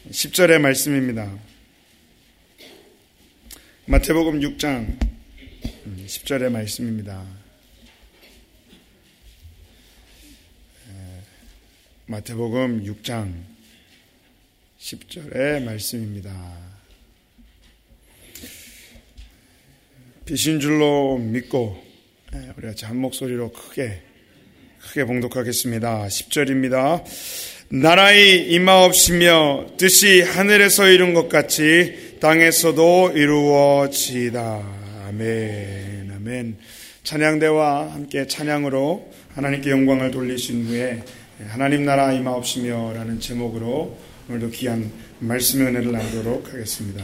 10절의 말씀입니다. 마태복음 6장 10절의 말씀입니다. 마태복음 6장 10절의 말씀입니다. 빛인 줄로 믿고 우리 같이 한 목소리로 크게 봉독하겠습니다. 10절입니다. 나라의 임하옵시며 뜻이 하늘에서 이룬 것 같이 땅에서도 이루어지이다. 아멘. 아멘. 찬양대와 함께 찬양으로 하나님께 영광을 돌리신 후에 하나님 나라 임하옵시며 라는 제목으로 오늘도 귀한 말씀의 은혜를 나누도록 하겠습니다.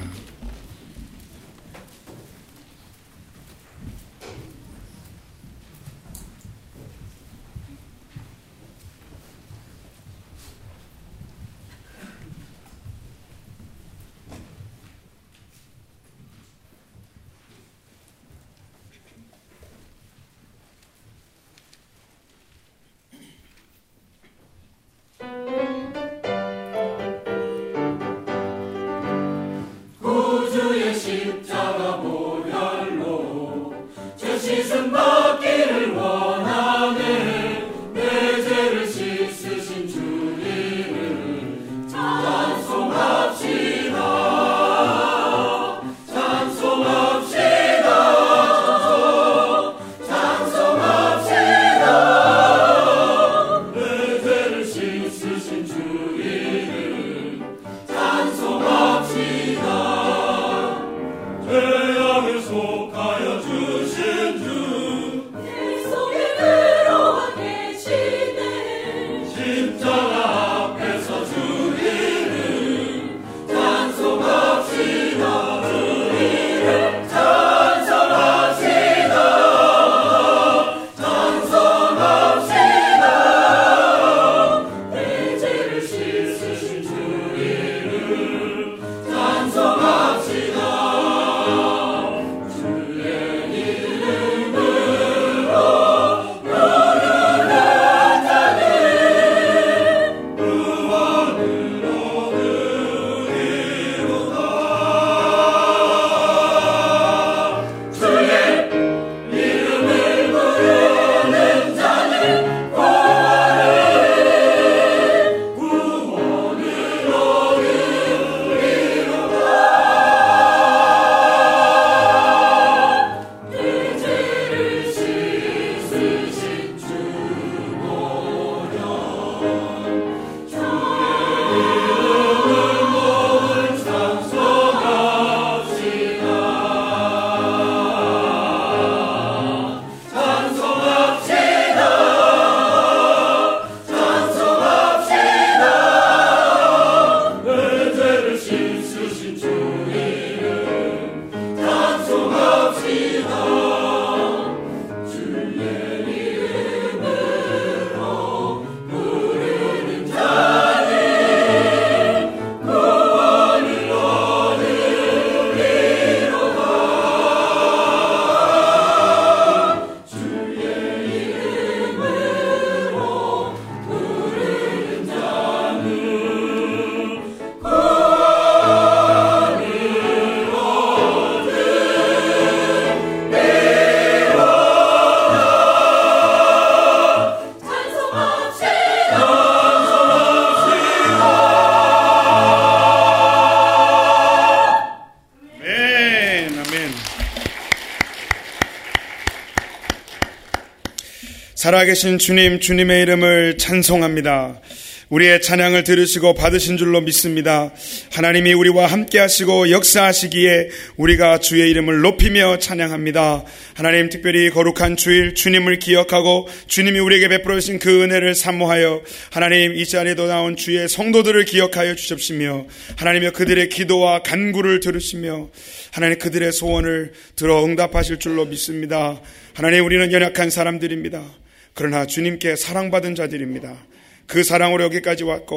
살아계신 주님, 주님의 이름을 찬송합니다. 우리의 찬양을 들으시고 받으신 줄로 믿습니다. 하나님이 우리와 함께 하시고 역사하시기에 우리가 주의 이름을 높이며 찬양합니다. 하나님, 특별히 거룩한 주일 주님을 기억하고 주님이 우리에게 베풀어 주신 그 은혜를 사모하여 하나님, 이 자리에도 나온 주의 성도들을 기억하여 주십시며 하나님여 그들의 기도와 간구를 들으시며 하나님 그들의 소원을 들어 응답하실 줄로 믿습니다. 하나님, 우리는 연약한 사람들입니다. 그러나 주님께 사랑받은 자들입니다. 그 사랑으로 여기까지 왔고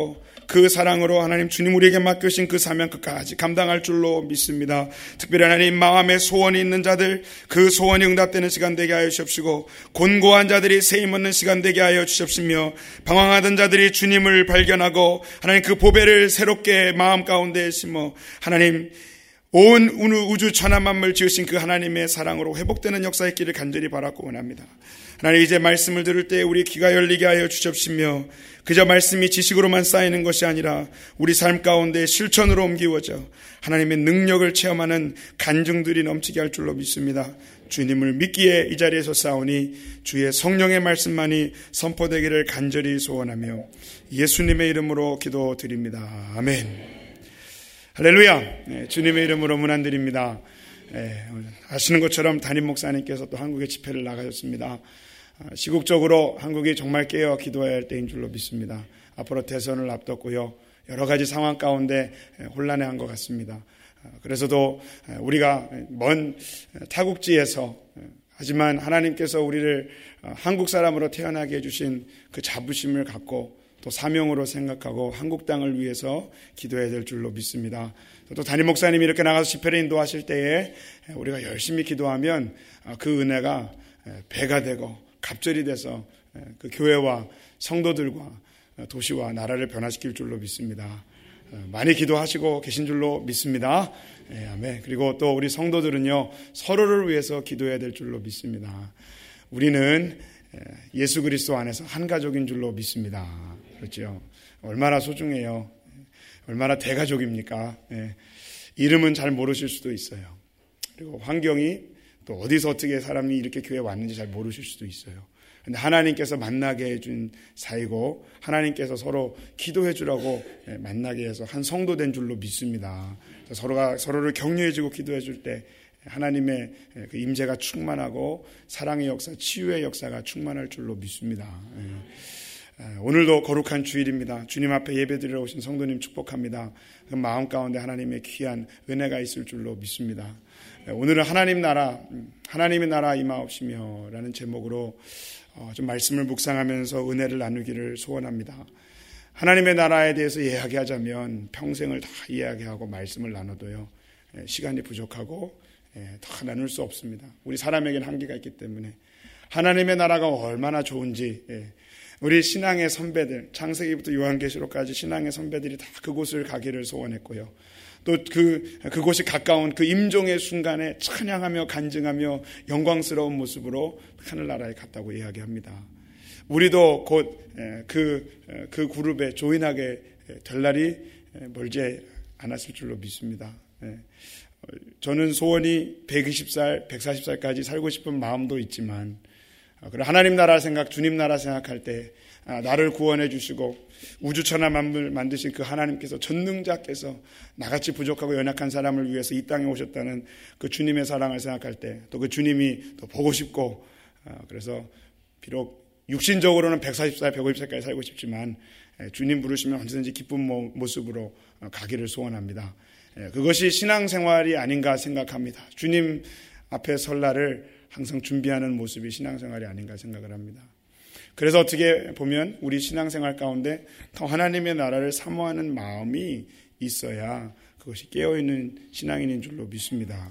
그 사랑으로 하나님 주님 우리에게 맡겨신 그 사명 끝까지 감당할 줄로 믿습니다. 특별히 하나님 마음에 소원이 있는 자들 그 소원이 응답되는 시간 되게 하여 주십시고 곤고한 자들이 새 힘 얻는 시간 되게 하여 주십시며 방황하던 자들이 주님을 발견하고 하나님 그 보배를 새롭게 마음 가운데 심어 하나님 온 우주 천하 만물 지으신 그 하나님의 사랑으로 회복되는 역사 있기를 간절히 바라고 원합니다. 하나님 이제 말씀을 들을 때 우리 귀가 열리게 하여 주십시며 그저 말씀이 지식으로만 쌓이는 것이 아니라 우리 삶 가운데 실천으로 옮기워져 하나님의 능력을 체험하는 간증들이 넘치게 할 줄로 믿습니다. 주님을 믿기에 이 자리에서 싸우니 주의 성령의 말씀만이 선포되기를 간절히 소원하며 예수님의 이름으로 기도드립니다. 아멘. 할렐루야. 주님의 이름으로 문안드립니다. 아시는 것처럼 담임 목사님께서 또 한국에 집회를 나가셨습니다. 시국적으로 한국이 정말 깨어 기도해야 할 때인 줄로 믿습니다. 앞으로 대선을 앞뒀고요. 여러 가지 상황 가운데 혼란해한 것 같습니다. 그래서도 우리가 먼 타국지에서 하지만 하나님께서 우리를 한국 사람으로 태어나게 해주신 그 자부심을 갖고 또 사명으로 생각하고 한국 땅을 위해서 기도해야 될 줄로 믿습니다. 또 담임 목사님이 이렇게 나가서 집회를 인도하실 때에 우리가 열심히 기도하면 그 은혜가 배가 되고 갑절이 돼서 그 교회와 성도들과 도시와 나라를 변화시킬 줄로 믿습니다. 많이 기도하시고 계신 줄로 믿습니다. 아멘. 그리고 또 우리 성도들은요 서로를 위해서 기도해야 될 줄로 믿습니다. 우리는 예수 그리스도 안에서 한 가족인 줄로 믿습니다. 그렇죠. 얼마나 소중해요. 얼마나 대가족입니까? 이름은 잘 모르실 수도 있어요. 그리고 환경이 또 어디서 어떻게 사람이 이렇게 교회에 왔는지 잘 모르실 수도 있어요. 근데 하나님께서 만나게 해준 사이고 하나님께서 서로 기도해 주라고 만나게 해서 한 성도 된 줄로 믿습니다. 서로가 서로를 격려해주고 기도해 줄 때 하나님의 그 임재가 충만하고 사랑의 역사, 치유의 역사가 충만할 줄로 믿습니다. 오늘도 거룩한 주일입니다. 주님 앞에 예배드리러 오신 성도님 축복합니다. 그 마음 가운데 하나님의 귀한 은혜가 있을 줄로 믿습니다. 오늘은 하나님의 나라 임하옵시며 라는 제목으로 좀 말씀을 묵상하면서 은혜를 나누기를 소원합니다. 하나님의 나라에 대해서 이야기하자면 평생을 다 이야기하고 말씀을 나눠도요 시간이 부족하고 다 나눌 수 없습니다. 우리 사람에게는 한계가 있기 때문에 하나님의 나라가 얼마나 좋은지 우리 신앙의 선배들 창세기부터 요한계시록까지 신앙의 선배들이 다 그곳을 가기를 소원했고요. 또 그곳이 가까운 그 임종의 순간에 찬양하며 간증하며 영광스러운 모습으로 하늘나라에 갔다고 이야기합니다. 우리도 곧 그 그룹에 조인하게 될 날이 멀지 않았을 줄로 믿습니다. 저는 소원이 120살, 140살까지 살고 싶은 마음도 있지만 하나님 나라 생각, 주님 나라 생각할 때 나를 구원해 주시고 우주천하 만물 만드신 그 하나님께서 전능자께서 나같이 부족하고 연약한 사람을 위해서 이 땅에 오셨다는 그 주님의 사랑을 생각할 때 또 그 주님이 또 보고 싶고 그래서 비록 육신적으로는 140살, 150살까지 살고 싶지만 주님 부르시면 언제든지 기쁜 모습으로 가기를 소원합니다. 그것이 신앙생활이 아닌가 생각합니다. 주님 앞에 설 날을 항상 준비하는 모습이 신앙생활이 아닌가 생각을 합니다. 그래서 어떻게 보면 우리 신앙생활 가운데 더 하나님의 나라를 사모하는 마음이 있어야 그것이 깨어있는 신앙인인 줄로 믿습니다.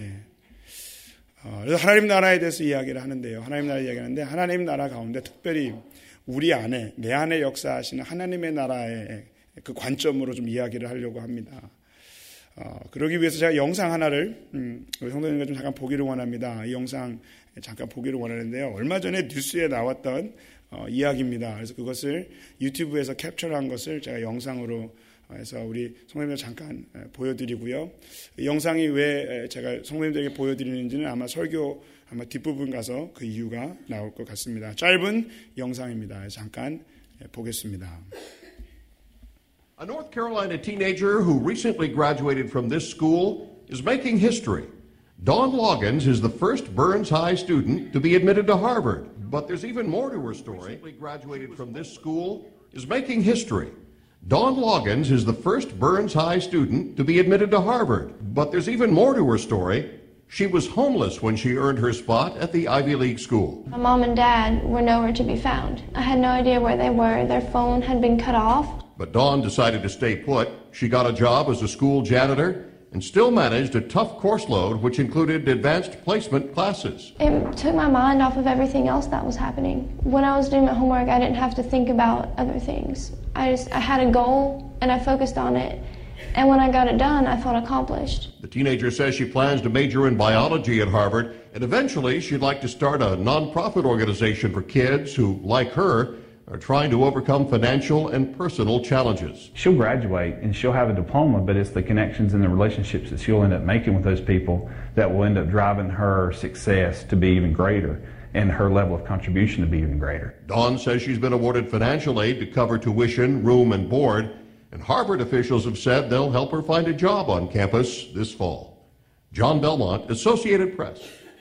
그래서 하나님 나라에 대해서 이야기를 하는데요. 하나님 나라 이야기하는데 하나님 나라 가운데 특별히 우리 안에 내 안에 역사하시는 하나님의 나라의 그 관점으로 좀 이야기를 하려고 합니다. 그러기 위해서 제가 영상 하나를 우리 성도님과 좀 잠깐 보기를 원합니다. 이 영상 잠깐 보기를 원하는데요. 얼마 전에 뉴스에 나왔던 이야기입니다. 그래서 그것을 유튜브에서 캡처한 것을 제가 영상으로 해서 우리 성도님들 잠깐 보여드리고요. 이 영상이 왜 제가 성도님들에게 보여드리는지는 아마 설교 뒷부분 가서 그 이유가 나올 것 같습니다. 짧은 영상입니다. 잠깐 보겠습니다. A North Carolina teenager who recently graduated from this school is making history. Dawn Loggins is the first Burns High student to be admitted to Harvard. But there's even more to her story. Recently graduated from this school is making history. Dawn Loggins is the first Burns High student to be admitted to Harvard. But there's even more to her story. She was homeless when she earned her spot at the Ivy League school. My mom and dad were nowhere to be found. I had no idea where they were. Their phone had been cut off. But Dawn decided to stay put. She got a job as a school janitor and still managed a tough course load, which included advanced placement classes. It took my mind off of everything else that was happening. When I was doing my homework, I didn't have to think about other things. I had a goal, and I focused on it. And when I got it done, I felt accomplished. The teenager says she plans to major in biology at Harvard, and eventually she'd like to start a nonprofit organization for kids who, like her, are trying to overcome financial and personal challenges. She'll graduate and she'll have a diploma, but it's the connections and the relationships that she'll end up making with those people that will end up driving her success to be even greater and her level of contribution to be even greater. Dawn says she's been awarded financial aid to cover tuition, room, and board, and Harvard officials have said they'll help her find a job on campus this fall. John Belmont, Associated Press.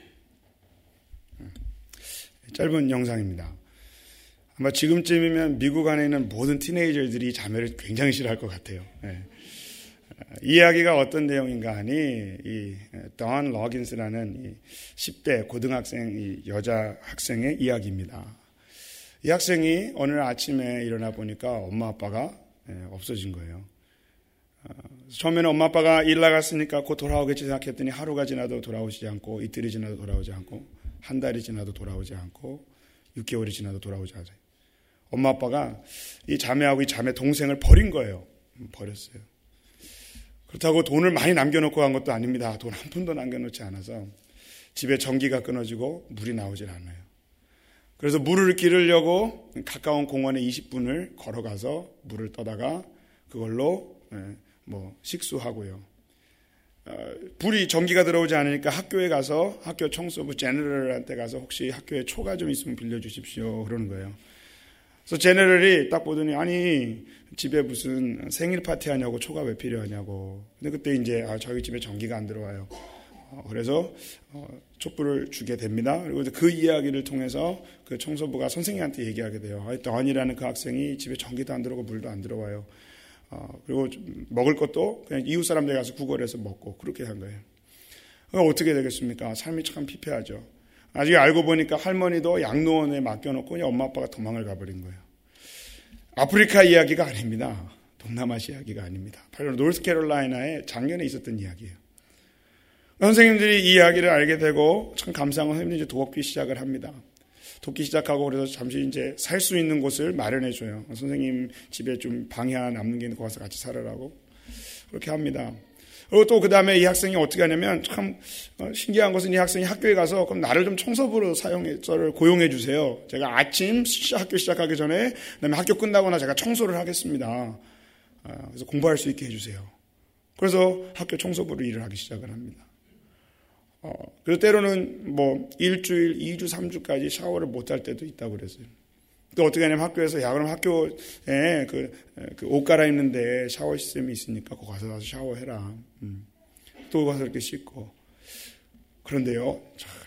짧은 영상입니다. 아마 지금쯤이면 미국 안에 있는 모든 티네이저들이 자매를 굉장히 싫어할 것 같아요. 네. 이 이야기가 어떤 내용인가 하니 이 돈 러긴스라는 이 10대 고등학생 이 여자 학생의 이야기입니다. 이 학생이 어느 날 아침에 일어나 보니까 엄마 아빠가 없어진 거예요. 처음에는 엄마 아빠가 일 나갔으니까 곧 돌아오겠지 생각했더니 하루가 지나도 돌아오지 않고 이틀이 지나도 돌아오지 않고 한 달이 지나도 돌아오지 않고 6개월이 지나도 돌아오지 않아요. 엄마 아빠가 이 자매하고 이 자매 동생을 버린 거예요. 버렸어요. 그렇다고 돈을 많이 남겨놓고 간 것도 아닙니다. 돈 한 푼도 남겨놓지 않아서 집에 전기가 끊어지고 물이 나오질 않아요. 그래서 물을 기르려고 가까운 공원에 20분을 걸어가서 물을 떠다가 그걸로 식수하고요. 불이 전기가 들어오지 않으니까 학교에 가서 학교 청소부 제너럴한테 가서 혹시 학교에 초가 좀 있으면 빌려주십시오 그러는 거예요. 그래서 제너럴이 딱 보더니 아니 집에 무슨 생일 파티 하냐고 초가 왜 필요하냐고. 근데 그때 이제 저희 집에 전기가 안 들어와요. 그래서 촛불을 주게 됩니다. 그리고 그 이야기를 통해서 그 청소부가 선생님한테 얘기하게 돼요. 던이라는 그 학생이 집에 전기도 안 들어오고 물도 안 들어와요. 그리고 먹을 것도 그냥 이웃 사람들 가서 구걸해서 먹고 그렇게 한 거예요. 어떻게 되겠습니까? 삶이 참 피폐하죠. 나중에 알고 보니까 할머니도 양로원에 맡겨놓고 그냥 엄마 아빠가 도망을 가버린 거예요. 아프리카 이야기가 아닙니다. 동남아시아 이야기가 아닙니다. 바로 노스캐롤라이나에 작년에 있었던 이야기예요. 선생님들이 이 이야기를 알게 되고 참 감사한 선생님들이 돕기 시작을 합니다. 돕기 시작하고 그래서 잠시 이제 살 수 있는 곳을 마련해 줘요. 선생님 집에 좀 방이 하나 남는 게 있는 거 가서 같이 살아라고 그렇게 합니다. 그리고 또 그 다음에 이 학생이 어떻게 하냐면 참 신기한 것은 이 학생이 학교에 가서 그럼 나를 좀 청소부로 저를 고용해 주세요. 제가 아침 학교 시작하기 전에 그다음에 학교 끝나거나 제가 청소를 하겠습니다. 그래서 공부할 수 있게 해주세요. 그래서 학교 청소부로 일을 하기 시작을 합니다. 그래서 때로는 뭐 일주일, 2주, 3주까지 샤워를 못 할 때도 있다고 그랬어요. 또 어떻게 하냐면 학교에서 그럼 학교에 그 옷 갈아입는데 샤워 시스템이 있으니까 거기 가서 샤워해라. 또 가서 이렇게 씻고. 그런데요,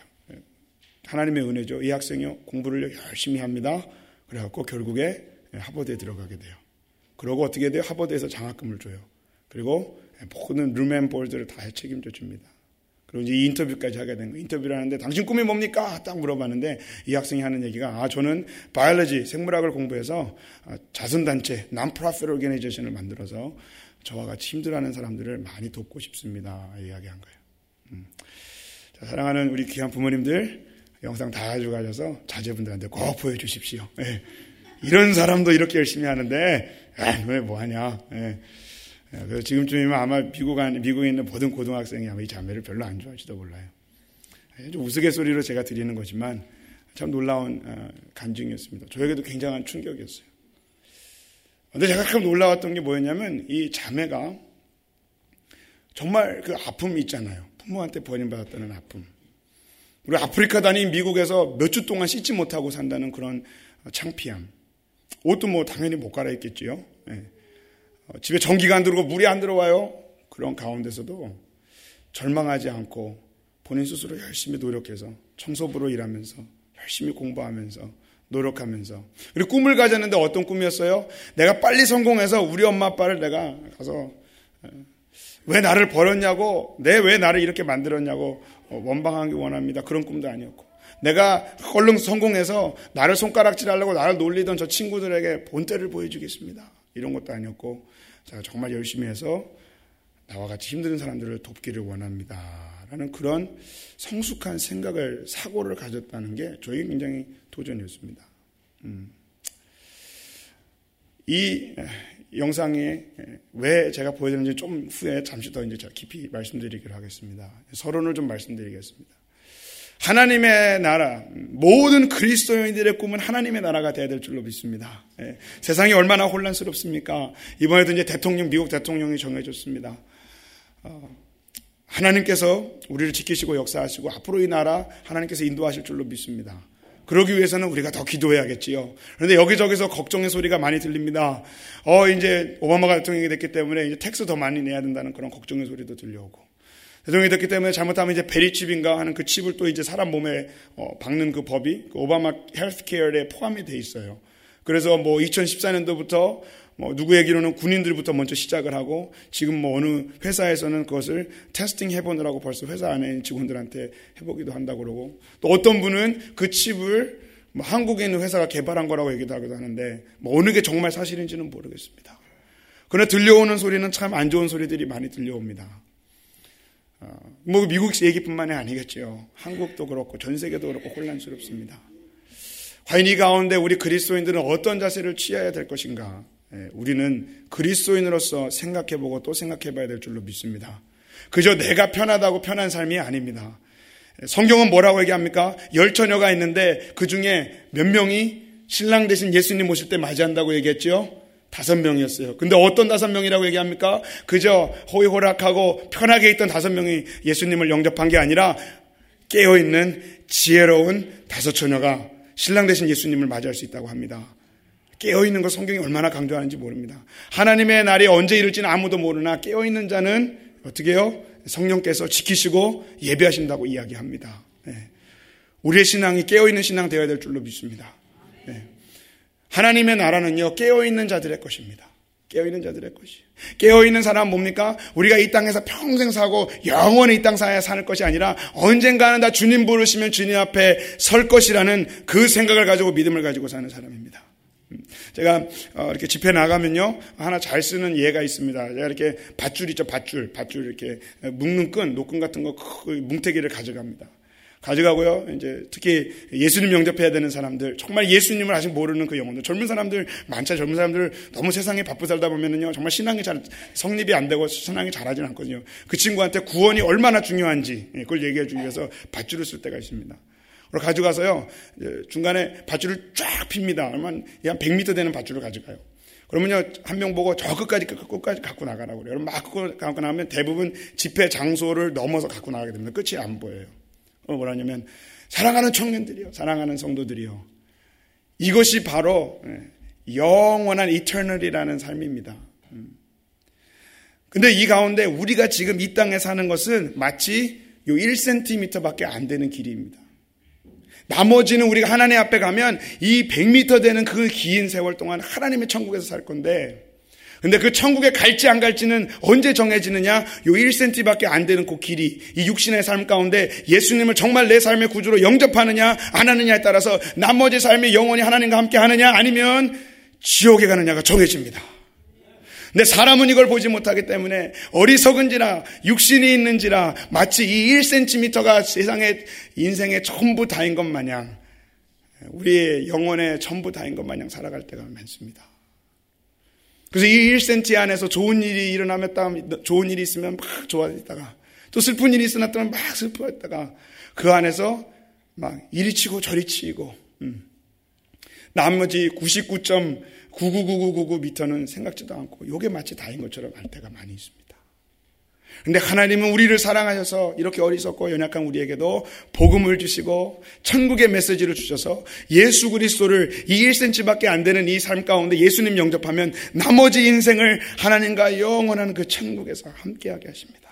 하나님의 은혜죠. 이 학생이요 공부를 열심히 합니다. 그래갖고 결국에 하버드에 들어가게 돼요. 그러고 어떻게 돼요? 하버드에서 장학금을 줘요. 그리고 모든 룸앤보드를 다 책임져 줍니다. 그리고 이제 인터뷰까지 하게 된 거예요. 인터뷰를 하는데 당신 꿈이 뭡니까? 딱 물어봤는데 이 학생이 하는 얘기가 저는 바이올로지, 생물학을 공부해서 자선단체, non-profit organization을 만들어서 저와 같이 힘들어하는 사람들을 많이 돕고 싶습니다. 이야기한 거예요. 자, 사랑하는 우리 귀한 부모님들 영상 다 가져가셔서 자제분들한테 꼭 보여주십시오. 네. 이런 사람도 이렇게 열심히 하는데 왜 뭐하냐. 네. 그래서 지금쯤이면 아마 미국에 있는 모든 고등학생이 아마 이 자매를 별로 안 좋아할지도 몰라요. 좀 우스갯소리로 제가 드리는 거지만 참 놀라운 간증이었습니다. 저에게도 굉장한 충격이었어요. 그런데 제가 참 놀라웠던 게 뭐였냐면 이 자매가 정말 그 아픔이 있잖아요. 부모한테 버림받았다는 아픔. 우리 아프리카 다닌 미국에서 몇 주 동안 씻지 못하고 산다는 그런 창피함. 옷도 뭐 당연히 못 갈아입겠지요. 네. 집에 전기가 안 들어오고 물이 안 들어와요. 그런 가운데서도 절망하지 않고 본인 스스로 열심히 노력해서 청소부로 일하면서 열심히 공부하면서 노력하면서 그리고 꿈을 가졌는데 어떤 꿈이었어요? 내가 빨리 성공해서 우리 엄마 아빠를 내가 가서 왜 나를 버렸냐고 왜 나를 이렇게 만들었냐고 원망하기 원합니다. 그런 꿈도 아니었고 내가 얼른 성공해서 나를 손가락질하려고 나를 놀리던 저 친구들에게 본때를 보여주겠습니다. 이런 것도 아니었고 제가 정말 열심히 해서 나와 같이 힘든 사람들을 돕기를 원합니다 라는 그런 성숙한 생각을, 사고를 가졌다는 게 저에게 굉장히 도전이었습니다. 이 영상에 왜 제가 보여드렸는지 좀 후에 잠시 더 이제 깊이 말씀드리기로 하겠습니다. 서론을 좀 말씀드리겠습니다. 하나님의 나라, 모든 그리스도인들의 꿈은 하나님의 나라가 되어야 될 줄로 믿습니다. 세상이 얼마나 혼란스럽습니까? 이번에도 이제 미국 대통령이 정해졌습니다. 하나님께서 우리를 지키시고 역사하시고 앞으로 이 나라 하나님께서 인도하실 줄로 믿습니다. 그러기 위해서는 우리가 더 기도해야겠지요. 그런데 여기저기서 걱정의 소리가 많이 들립니다. 이제 오바마가 대통령이 됐기 때문에 이제 텍스 더 많이 내야 된다는 그런 걱정의 소리도 들려오고, 대통령이 됐기 때문에 잘못하면 이제 베리칩인가 하는 그 칩을 또 이제 사람 몸에 박는 그 법이 그 오바마 헬스케어에 포함이 돼 있어요. 그래서 2014년도부터 누구 얘기로는 군인들부터 먼저 시작을 하고, 지금 어느 회사에서는 그것을 테스팅 해보느라고 벌써 회사 안에 있는 직원들한테 해보기도 한다고 그러고, 또 어떤 분은 그 칩을 한국에 있는 회사가 개발한 거라고 얘기도 하기도 하는데, 어느 게 정말 사실인지는 모르겠습니다. 그러나 들려오는 소리는 참 안 좋은 소리들이 많이 들려옵니다. 미국 얘기뿐만이 아니겠죠. 한국도 그렇고 전 세계도 그렇고 혼란스럽습니다. 과연 이 가운데 우리 그리스도인들은 어떤 자세를 취해야 될 것인가? 우리는 그리스도인으로서 생각해보고 또 생각해봐야 될 줄로 믿습니다. 그저 내가 편하다고 편한 삶이 아닙니다. 성경은 뭐라고 얘기합니까? 10처녀가 있는데 그 중에 몇 명이 신랑 대신 예수님 오실 때 맞이한다고 얘기했죠? 5명이었어요. 근데 어떤 5명이라고 얘기합니까? 그저 호의호락하고 편하게 있던 5명이 예수님을 영접한 게 아니라 깨어있는 지혜로운 5처녀가 신랑 대신 예수님을 맞이할 수 있다고 합니다. 깨어있는 것 성경이 얼마나 강조하는지 모릅니다. 하나님의 날이 언제 이를지는 아무도 모르나 깨어있는 자는 어떻게 해요? 성령께서 지키시고 예배하신다고 이야기합니다. 우리의 신앙이 깨어있는 신앙 되어야 될 줄로 믿습니다. 하나님의 나라는요, 깨어있는 자들의 것입니다. 깨어있는 자들의 것이. 깨어있는 사람은 뭡니까? 우리가 이 땅에서 평생 사고 영원히 이 땅 사에 사는 것이 아니라 언젠가는 다 주님 부르시면 주님 앞에 설 것이라는 그 생각을 가지고 믿음을 가지고 사는 사람입니다. 제가 이렇게 집회 나가면요, 하나 잘 쓰는 예가 있습니다. 제가 이렇게 밧줄 있죠, 밧줄 이렇게 묶는 끈, 노끈 같은 거 뭉태기를 가져가고요. 이제 특히 예수님 영접해야 되는 사람들, 정말 예수님을 아직 모르는 그 영혼들, 젊은 사람들 많죠. 젊은 사람들 너무 세상에 바쁘 살다 보면은요, 정말 신앙이 잘 성립이 안 되고 신앙이 잘하지는 않거든요. 그 친구한테 구원이 얼마나 중요한지 그걸 얘기해 주기 위해서 밧줄을 쓸 때가 있습니다. 그걸 가져가서요, 중간에 밧줄을 쫙 핍니다. 그러면 한 100m 되는 밧줄을 가져가요. 그러면요, 한 명 보고 저 끝까지 갖고 나가라고 그래요. 그럼 막 갖고 나가면 대부분 집회 장소를 넘어서 갖고 나가게 됩니다. 끝이 안 보여요. 뭐라냐면, 사랑하는 청년들이요, 사랑하는 성도들이요, 이것이 바로 영원한 이터널이라는 삶입니다. 근데 이 가운데 우리가 지금 이 땅에 사는 것은 마치 요 1cm밖에 안 되는 길이입니다. 나머지는 우리가 하나님 앞에 가면 이 100m 되는 그 긴 세월 동안 하나님의 천국에서 살 건데, 근데 그 천국에 갈지 안 갈지는 언제 정해지느냐? 요 1cm밖에 안 되는 그 길이, 이 육신의 삶 가운데 예수님을 정말 내 삶의 구주로 영접하느냐 안 하느냐에 따라서 나머지 삶이 영원히 하나님과 함께 하느냐 아니면 지옥에 가느냐가 정해집니다. 근데 사람은 이걸 보지 못하기 때문에 어리석은지라 육신이 있는지라 마치 이 1cm가 세상의 인생의 전부 다인 것 마냥, 우리의 영혼의 전부 다인 것 마냥 살아갈 때가 많습니다. 그래서 이 1cm 안에서 좋은 일이 일어나면 좋은 일이 있으면 막 좋아했다가, 또 슬픈 일이 있으면 막 슬퍼했다가, 그 안에서 막 이리 치고 저리 치고, 나머지 99.99999m는 생각지도 않고 요게 마치 다인 것처럼 할 때가 많이 있습니다. 그런데 하나님은 우리를 사랑하셔서 이렇게 어리석고 연약한 우리에게도 복음을 주시고 천국의 메시지를 주셔서 예수 그리스도를 이 1cm밖에 안 되는 이 삶 가운데 예수님 영접하면 나머지 인생을 하나님과 영원한 그 천국에서 함께하게 하십니다.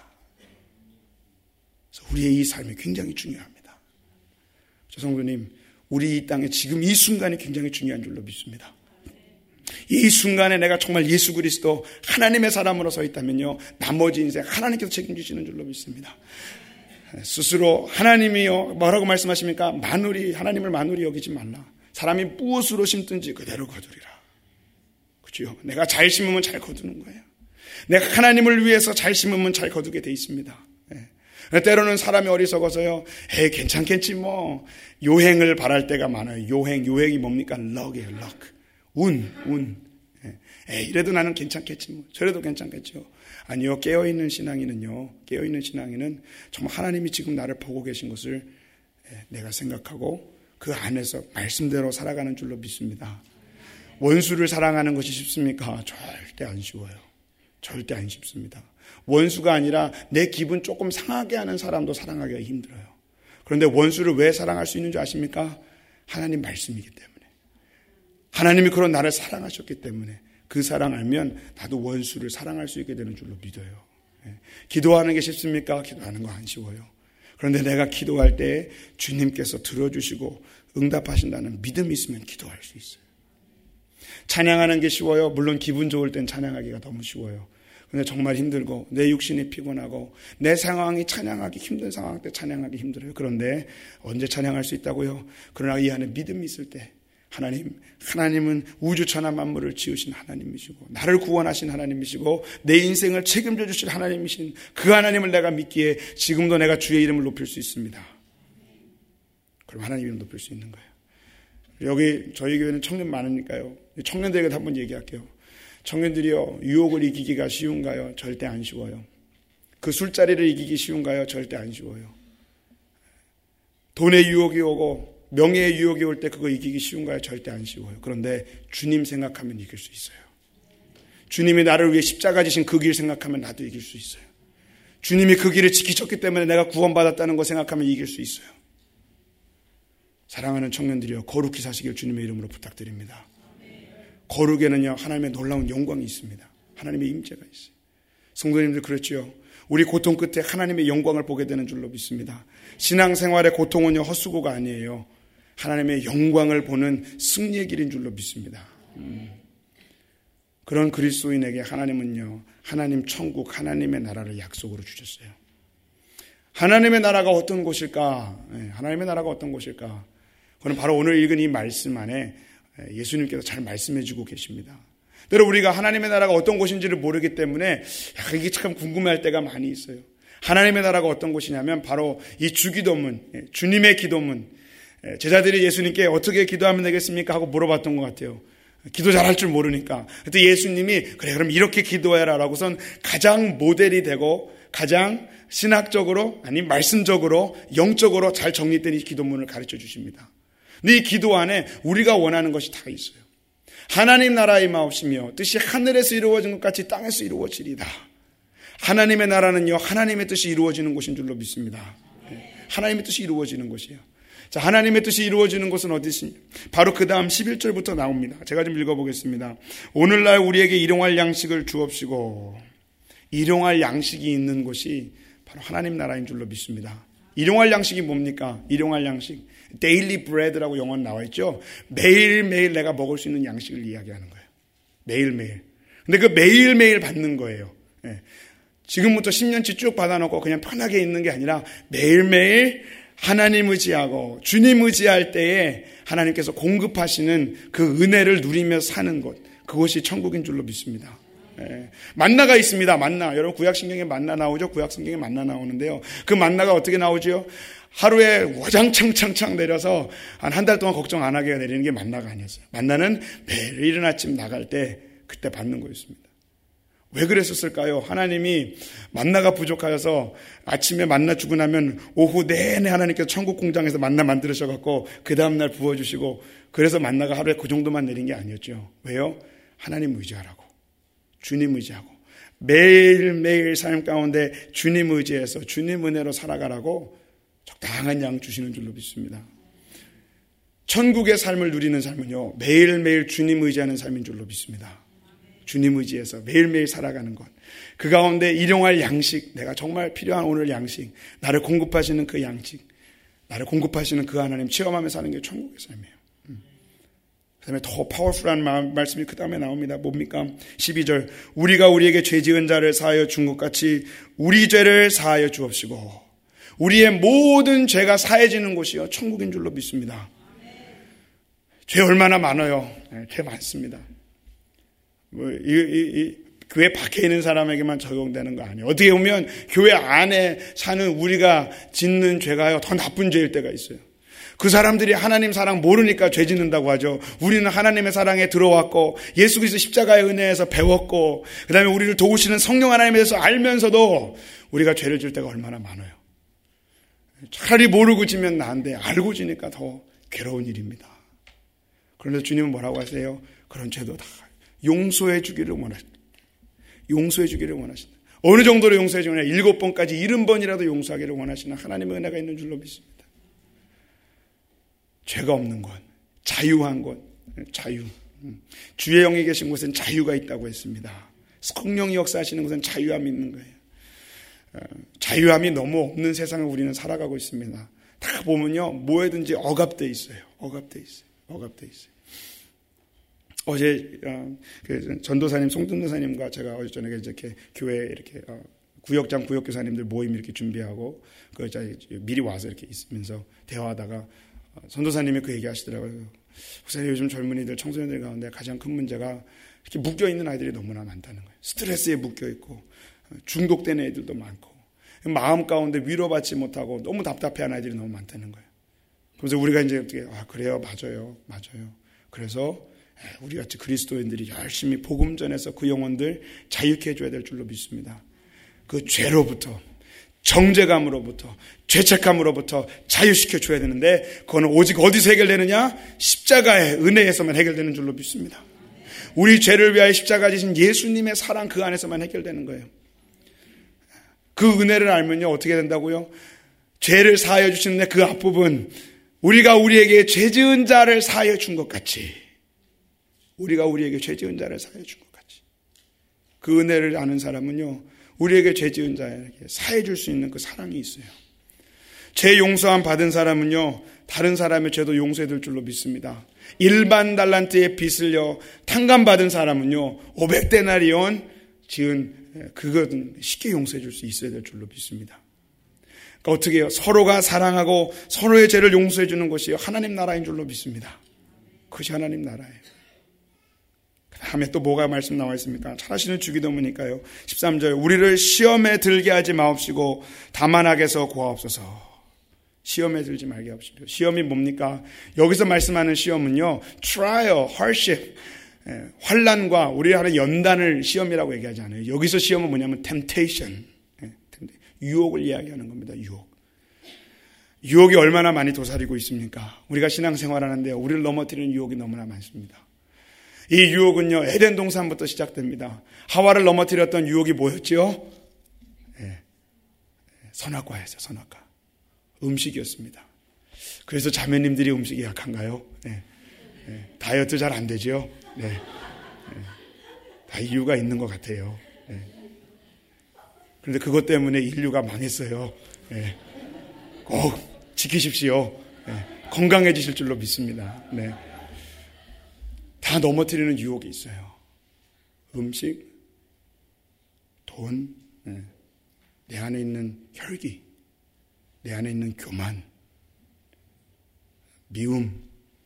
그래서 우리의 이 삶이 굉장히 중요합니다. 성도님, 우리 이 땅에 지금 이 순간이 굉장히 중요한 줄로 믿습니다. 이 순간에 내가 정말 예수 그리스도 하나님의 사람으로 서 있다면요, 나머지 인생 하나님께서 책임지시는 줄로 믿습니다. 스스로 하나님이요, 뭐라고 말씀하십니까? 하나님을 만우리 여기지 말라. 사람이 무엇으로 심든지 그대로 거두리라. 그죠? 내가 잘 심으면 잘 거두는 거예요. 내가 하나님을 위해서 잘 심으면 잘 거두게 돼 있습니다. 때로는 사람이 어리석어서요. 괜찮겠지 뭐. 요행을 바랄 때가 많아요. 요행이 뭡니까? 럭이에요. 럭. 운. 이래도 나는 괜찮겠지 뭐. 저래도 괜찮겠죠. 아니요. 깨어있는 신앙인은 정말 하나님이 지금 나를 보고 계신 것을 내가 생각하고 그 안에서 말씀대로 살아가는 줄로 믿습니다. 원수를 사랑하는 것이 쉽습니까? 절대 안 쉬워요. 절대 안 쉽습니다. 원수가 아니라 내 기분 조금 상하게 하는 사람도 사랑하기가 힘들어요. 그런데 원수를 왜 사랑할 수 있는 줄 아십니까? 하나님 말씀이기 때문에. 하나님이 그런 나를 사랑하셨기 때문에 그 사랑 알면 나도 원수를 사랑할 수 있게 되는 줄로 믿어요. 기도하는 게 쉽습니까? 기도하는 거 안 쉬워요. 그런데 내가 기도할 때 주님께서 들어주시고 응답하신다는 믿음이 있으면 기도할 수 있어요. 찬양하는 게 쉬워요. 물론 기분 좋을 땐 찬양하기가 너무 쉬워요. 근데 정말 힘들고 내 육신이 피곤하고 내 상황이 찬양하기 힘든 상황 때 찬양하기 힘들어요. 그런데 언제 찬양할 수 있다고요? 그러나 이 안에 믿음이 있을 때 하나님은 우주 천하 만물을 지으신 하나님이시고 나를 구원하신 하나님이시고 내 인생을 책임져 주실 하나님이신 그 하나님을 내가 믿기에 지금도 내가 주의 이름을 높일 수 있습니다. 그럼 하나님 이름 높일 수 있는 거예요. 여기 저희 교회는 청년 많으니까요. 청년들에게 한번 얘기할게요. 청년들이요, 유혹을 이기기가 쉬운가요? 절대 안 쉬워요. 그 술자리를 이기기 쉬운가요? 절대 안 쉬워요. 돈의 유혹이 오고 명예의 유혹이 올 때 그거 이기기 쉬운가요? 절대 안 쉬워요. 그런데 주님 생각하면 이길 수 있어요. 주님이 나를 위해 십자가 지신 그 길 생각하면 나도 이길 수 있어요. 주님이 그 길을 지키셨기 때문에 내가 구원받았다는 거 생각하면 이길 수 있어요. 사랑하는 청년들이여, 거룩히 사시길 주님의 이름으로 부탁드립니다. 거룩에는요, 하나님의 놀라운 영광이 있습니다. 하나님의 임재가 있어요. 성도님들 그렇지요. 우리 고통 끝에 하나님의 영광을 보게 되는 줄로 믿습니다. 신앙생활의 고통은요, 헛수고가 아니에요. 하나님의 영광을 보는 승리의 길인 줄로 믿습니다. 그런 그리스도인에게 하나님은요, 하나님 천국, 하나님의 나라를 약속으로 주셨어요. 하나님의 나라가 어떤 곳일까? 하나님의 나라가 어떤 곳일까? 그건 바로 오늘 읽은 이 말씀 안에 예수님께서 잘 말씀해 주고 계십니다. 때로 우리가 하나님의 나라가 어떤 곳인지를 모르기 때문에 이게 참 궁금해할 때가 많이 있어요. 하나님의 나라가 어떤 곳이냐면 바로 이 주기도문, 주님의 기도문. 제자들이 예수님께 어떻게 기도하면 되겠습니까? 하고 물어봤던 것 같아요. 기도 잘할 줄 모르니까. 그때 예수님이 그래 그럼 이렇게 기도해라 라고선 가장 모델이 되고 가장 신학적으로 아니 말씀적으로 영적으로 잘 정리된 이 기도문을 가르쳐 주십니다. 근데 이 기도 안에 우리가 원하는 것이 다 있어요. 하나님 나라의 마옵시며 뜻이 하늘에서 이루어진 것 같이 땅에서 이루어지리다. 하나님의 나라는요, 하나님의 뜻이 이루어지는 곳인 줄로 믿습니다. 하나님의 뜻이 이루어지는 곳이에요. 자, 하나님의 뜻이 이루어지는 곳은 어디시냐? 바로 그 다음 11절부터 나옵니다. 제가 좀 읽어보겠습니다. 오늘날 우리에게 일용할 양식을 주옵시고. 일용할 양식이 있는 곳이 바로 하나님 나라인 줄로 믿습니다. 일용할 양식이 뭡니까? 일용할 양식. 데일리 브레드라고 영어는 나와 있죠. 매일매일 내가 먹을 수 있는 양식을 이야기하는 거예요. 매일매일. 근데 그 매일매일 받는 거예요. 지금부터 10년치 쭉 받아놓고 그냥 편하게 있는 게 아니라 매일매일 하나님 의지하고 주님 의지할 때에 하나님께서 공급하시는 그 은혜를 누리며 사는 것, 그것이 천국인 줄로 믿습니다. 만나가 있습니다. 만나. 여러분 구약성경에 만나 나오죠? 구약성경에 만나 나오는데요. 그 만나가 어떻게 나오죠? 하루에 와장창창창 내려서 한 달 동안 걱정 안 하게 내리는 게 만나가 아니었어요. 만나는 매일 이른 아침 나갈 때 그때 받는 거였습니다. 왜 그랬었을까요? 하나님이 만나가 부족하여서 아침에 만나 주고 나면 오후 내내 하나님께서 천국 공장에서 만나 만들으셔갖고 그 다음날 부어주시고 그래서 만나가 하루에 그 정도만 내린 게 아니었죠. 왜요? 하나님 의지하라고. 주님 의지하고 매일매일 삶 가운데 주님 의지해서 주님 은혜로 살아가라고 적당한 양 주시는 줄로 믿습니다. 천국의 삶을 누리는 삶은요, 매일매일 주님 의지하는 삶인 줄로 믿습니다. 주님 의지해서 매일매일 살아가는 것. 그 가운데 일용할 양식, 내가 정말 필요한 오늘 양식, 나를 공급하시는 그 양식, 나를 공급하시는 그 하나님 체험하며 사는 게 천국의 삶이에요. 그 다음에 더 파워풀한 말씀이 그 다음에 나옵니다. 뭡니까? 12절. 우리가 우리에게 죄 지은 자를 사하여 준 것 같이 우리 죄를 사하여 주옵시고. 우리의 모든 죄가 사해지는 곳이요, 천국인 줄로 믿습니다. 죄 얼마나 많아요? 죄 많습니다. 교회 밖에 있는 사람에게만 적용되는 거 아니에요. 어떻게 보면 교회 안에 사는 우리가 짓는 죄가 더 나쁜 죄일 때가 있어요. 그 사람들이 하나님 사랑 모르니까 죄 짓는다고 하죠. 우리는 하나님의 사랑에 들어왔고 예수 그리스도 십자가의 은혜에서 배웠고 그 다음에 우리를 도우시는 성령 하나님에 대해서 알면서도 우리가 죄를 질 때가 얼마나 많아요. 차라리 모르고 지면 나은데 알고 지니까 더 괴로운 일입니다. 그런데 주님은 뭐라고 하세요? 그런 죄도 다 용서해 주기를 원하십니다. 용서해 주기를 원하신다. 어느 정도로 용서해 주느냐? 7번까지 70번이라도 용서하기를 원하시는 하나님의 은혜가 있는 줄로 믿습니다. 죄가 없는 것, 자유한 것, 자유. 주의 영이 계신 곳엔 자유가 있다고 했습니다. 성령이 역사하시는 곳엔 자유함이 있는 거예요. 자유함이 너무 없는 세상을 우리는 살아가고 있습니다. 다 보면요, 뭐에든지 억압돼 있어요. 억압돼 있어요. 어제 전도사님, 송전도사님과 제가 어제 저녁에 이렇게 교회에 이렇게 구역장 구역교사님들 모임 이렇게 준비하고 그 미리 와서 이렇게 있으면서 대화하다가 전도사님이 그 얘기하시더라고요. 목사님, 요즘 젊은이들, 청소년들 가운데 가장 큰 문제가 이렇게 묶여 있는 아이들이 너무나 많다는 거예요. 스트레스에 묶여 있고 중독되는 애들도 많고 마음 가운데 위로받지 못하고 너무 답답해하는 아이들이 너무 많다는 거예요. 그래서 우리가 이제 어떻게 그래요, 맞아요. 그래서 우리 같이 그리스도인들이 열심히 복음 전해서 그 영혼들 자유케 해줘야 될 줄로 믿습니다. 그 죄로부터, 정죄감으로부터, 죄책감으로부터 자유시켜줘야 되는데 그거는 오직 어디서 해결되느냐? 십자가의 은혜에서만 해결되는 줄로 믿습니다. 우리 죄를 위하여 십자가 지신 예수님의 사랑 그 안에서만 해결되는 거예요. 그 은혜를 알면요 어떻게 된다고요? 죄를 사하여 주시는데 그 앞부분 우리가 우리에게 죄 지은 자를 사하여 준 것 같이 우리가 우리에게 죄 지은 자를 사하여 준 것 같이 그 은혜를 아는 사람은요 우리에게 죄 지은 자에게 사해 줄 수 있는 그 사랑이 있어요. 죄 용서함 받은 사람은요 다른 사람의 죄도 용서해 줄 줄로 믿습니다. 일반 달란트의 빚을요 탕감받은 사람은요 500데나리온 지은 그것은 쉽게 용서해 줄 수 있어야 될 줄로 믿습니다. 그러니까 어떻게 해요? 서로가 사랑하고 서로의 죄를 용서해 주는 것이 하나님 나라인 줄로 믿습니다. 그것이 하나님 나라예요. 다음에 또 뭐가 말씀 나와 있습니까? 잘하시는 주기도문이니까요. 13절 우리를 시험에 들게 하지 마옵시고 다만 악에서 구하옵소서. 시험에 들지 말게 하옵시고. 시험이 뭡니까? 여기서 말씀하는 시험은요. trial, hardship, 환난과 우리 하는 연단을 시험이라고 얘기하지 않아요. 여기서 시험은 뭐냐면 temptation, 유혹을 이야기하는 겁니다. 유혹이 얼마나 많이 도사리고 있습니까? 우리가 신앙생활하는데 우리를 넘어뜨리는 유혹이 너무나 많습니다. 이 유혹은요 에덴 동산부터 시작됩니다. 하와를 넘어뜨렸던 유혹이 뭐였죠? 선악과였어요. 선악과. 음식이었습니다. 그래서 자매님들이 음식이 약한가요? 다이어트 잘 안 되죠? 다 이유가 있는 것 같아요. 그런데 그것 때문에 인류가 망했어요. 꼭 지키십시오. 건강해지실 줄로 믿습니다. 다 넘어뜨리는 유혹이 있어요. 음식, 돈, 내 안에 있는 혈기, 내 안에 있는 교만, 미움,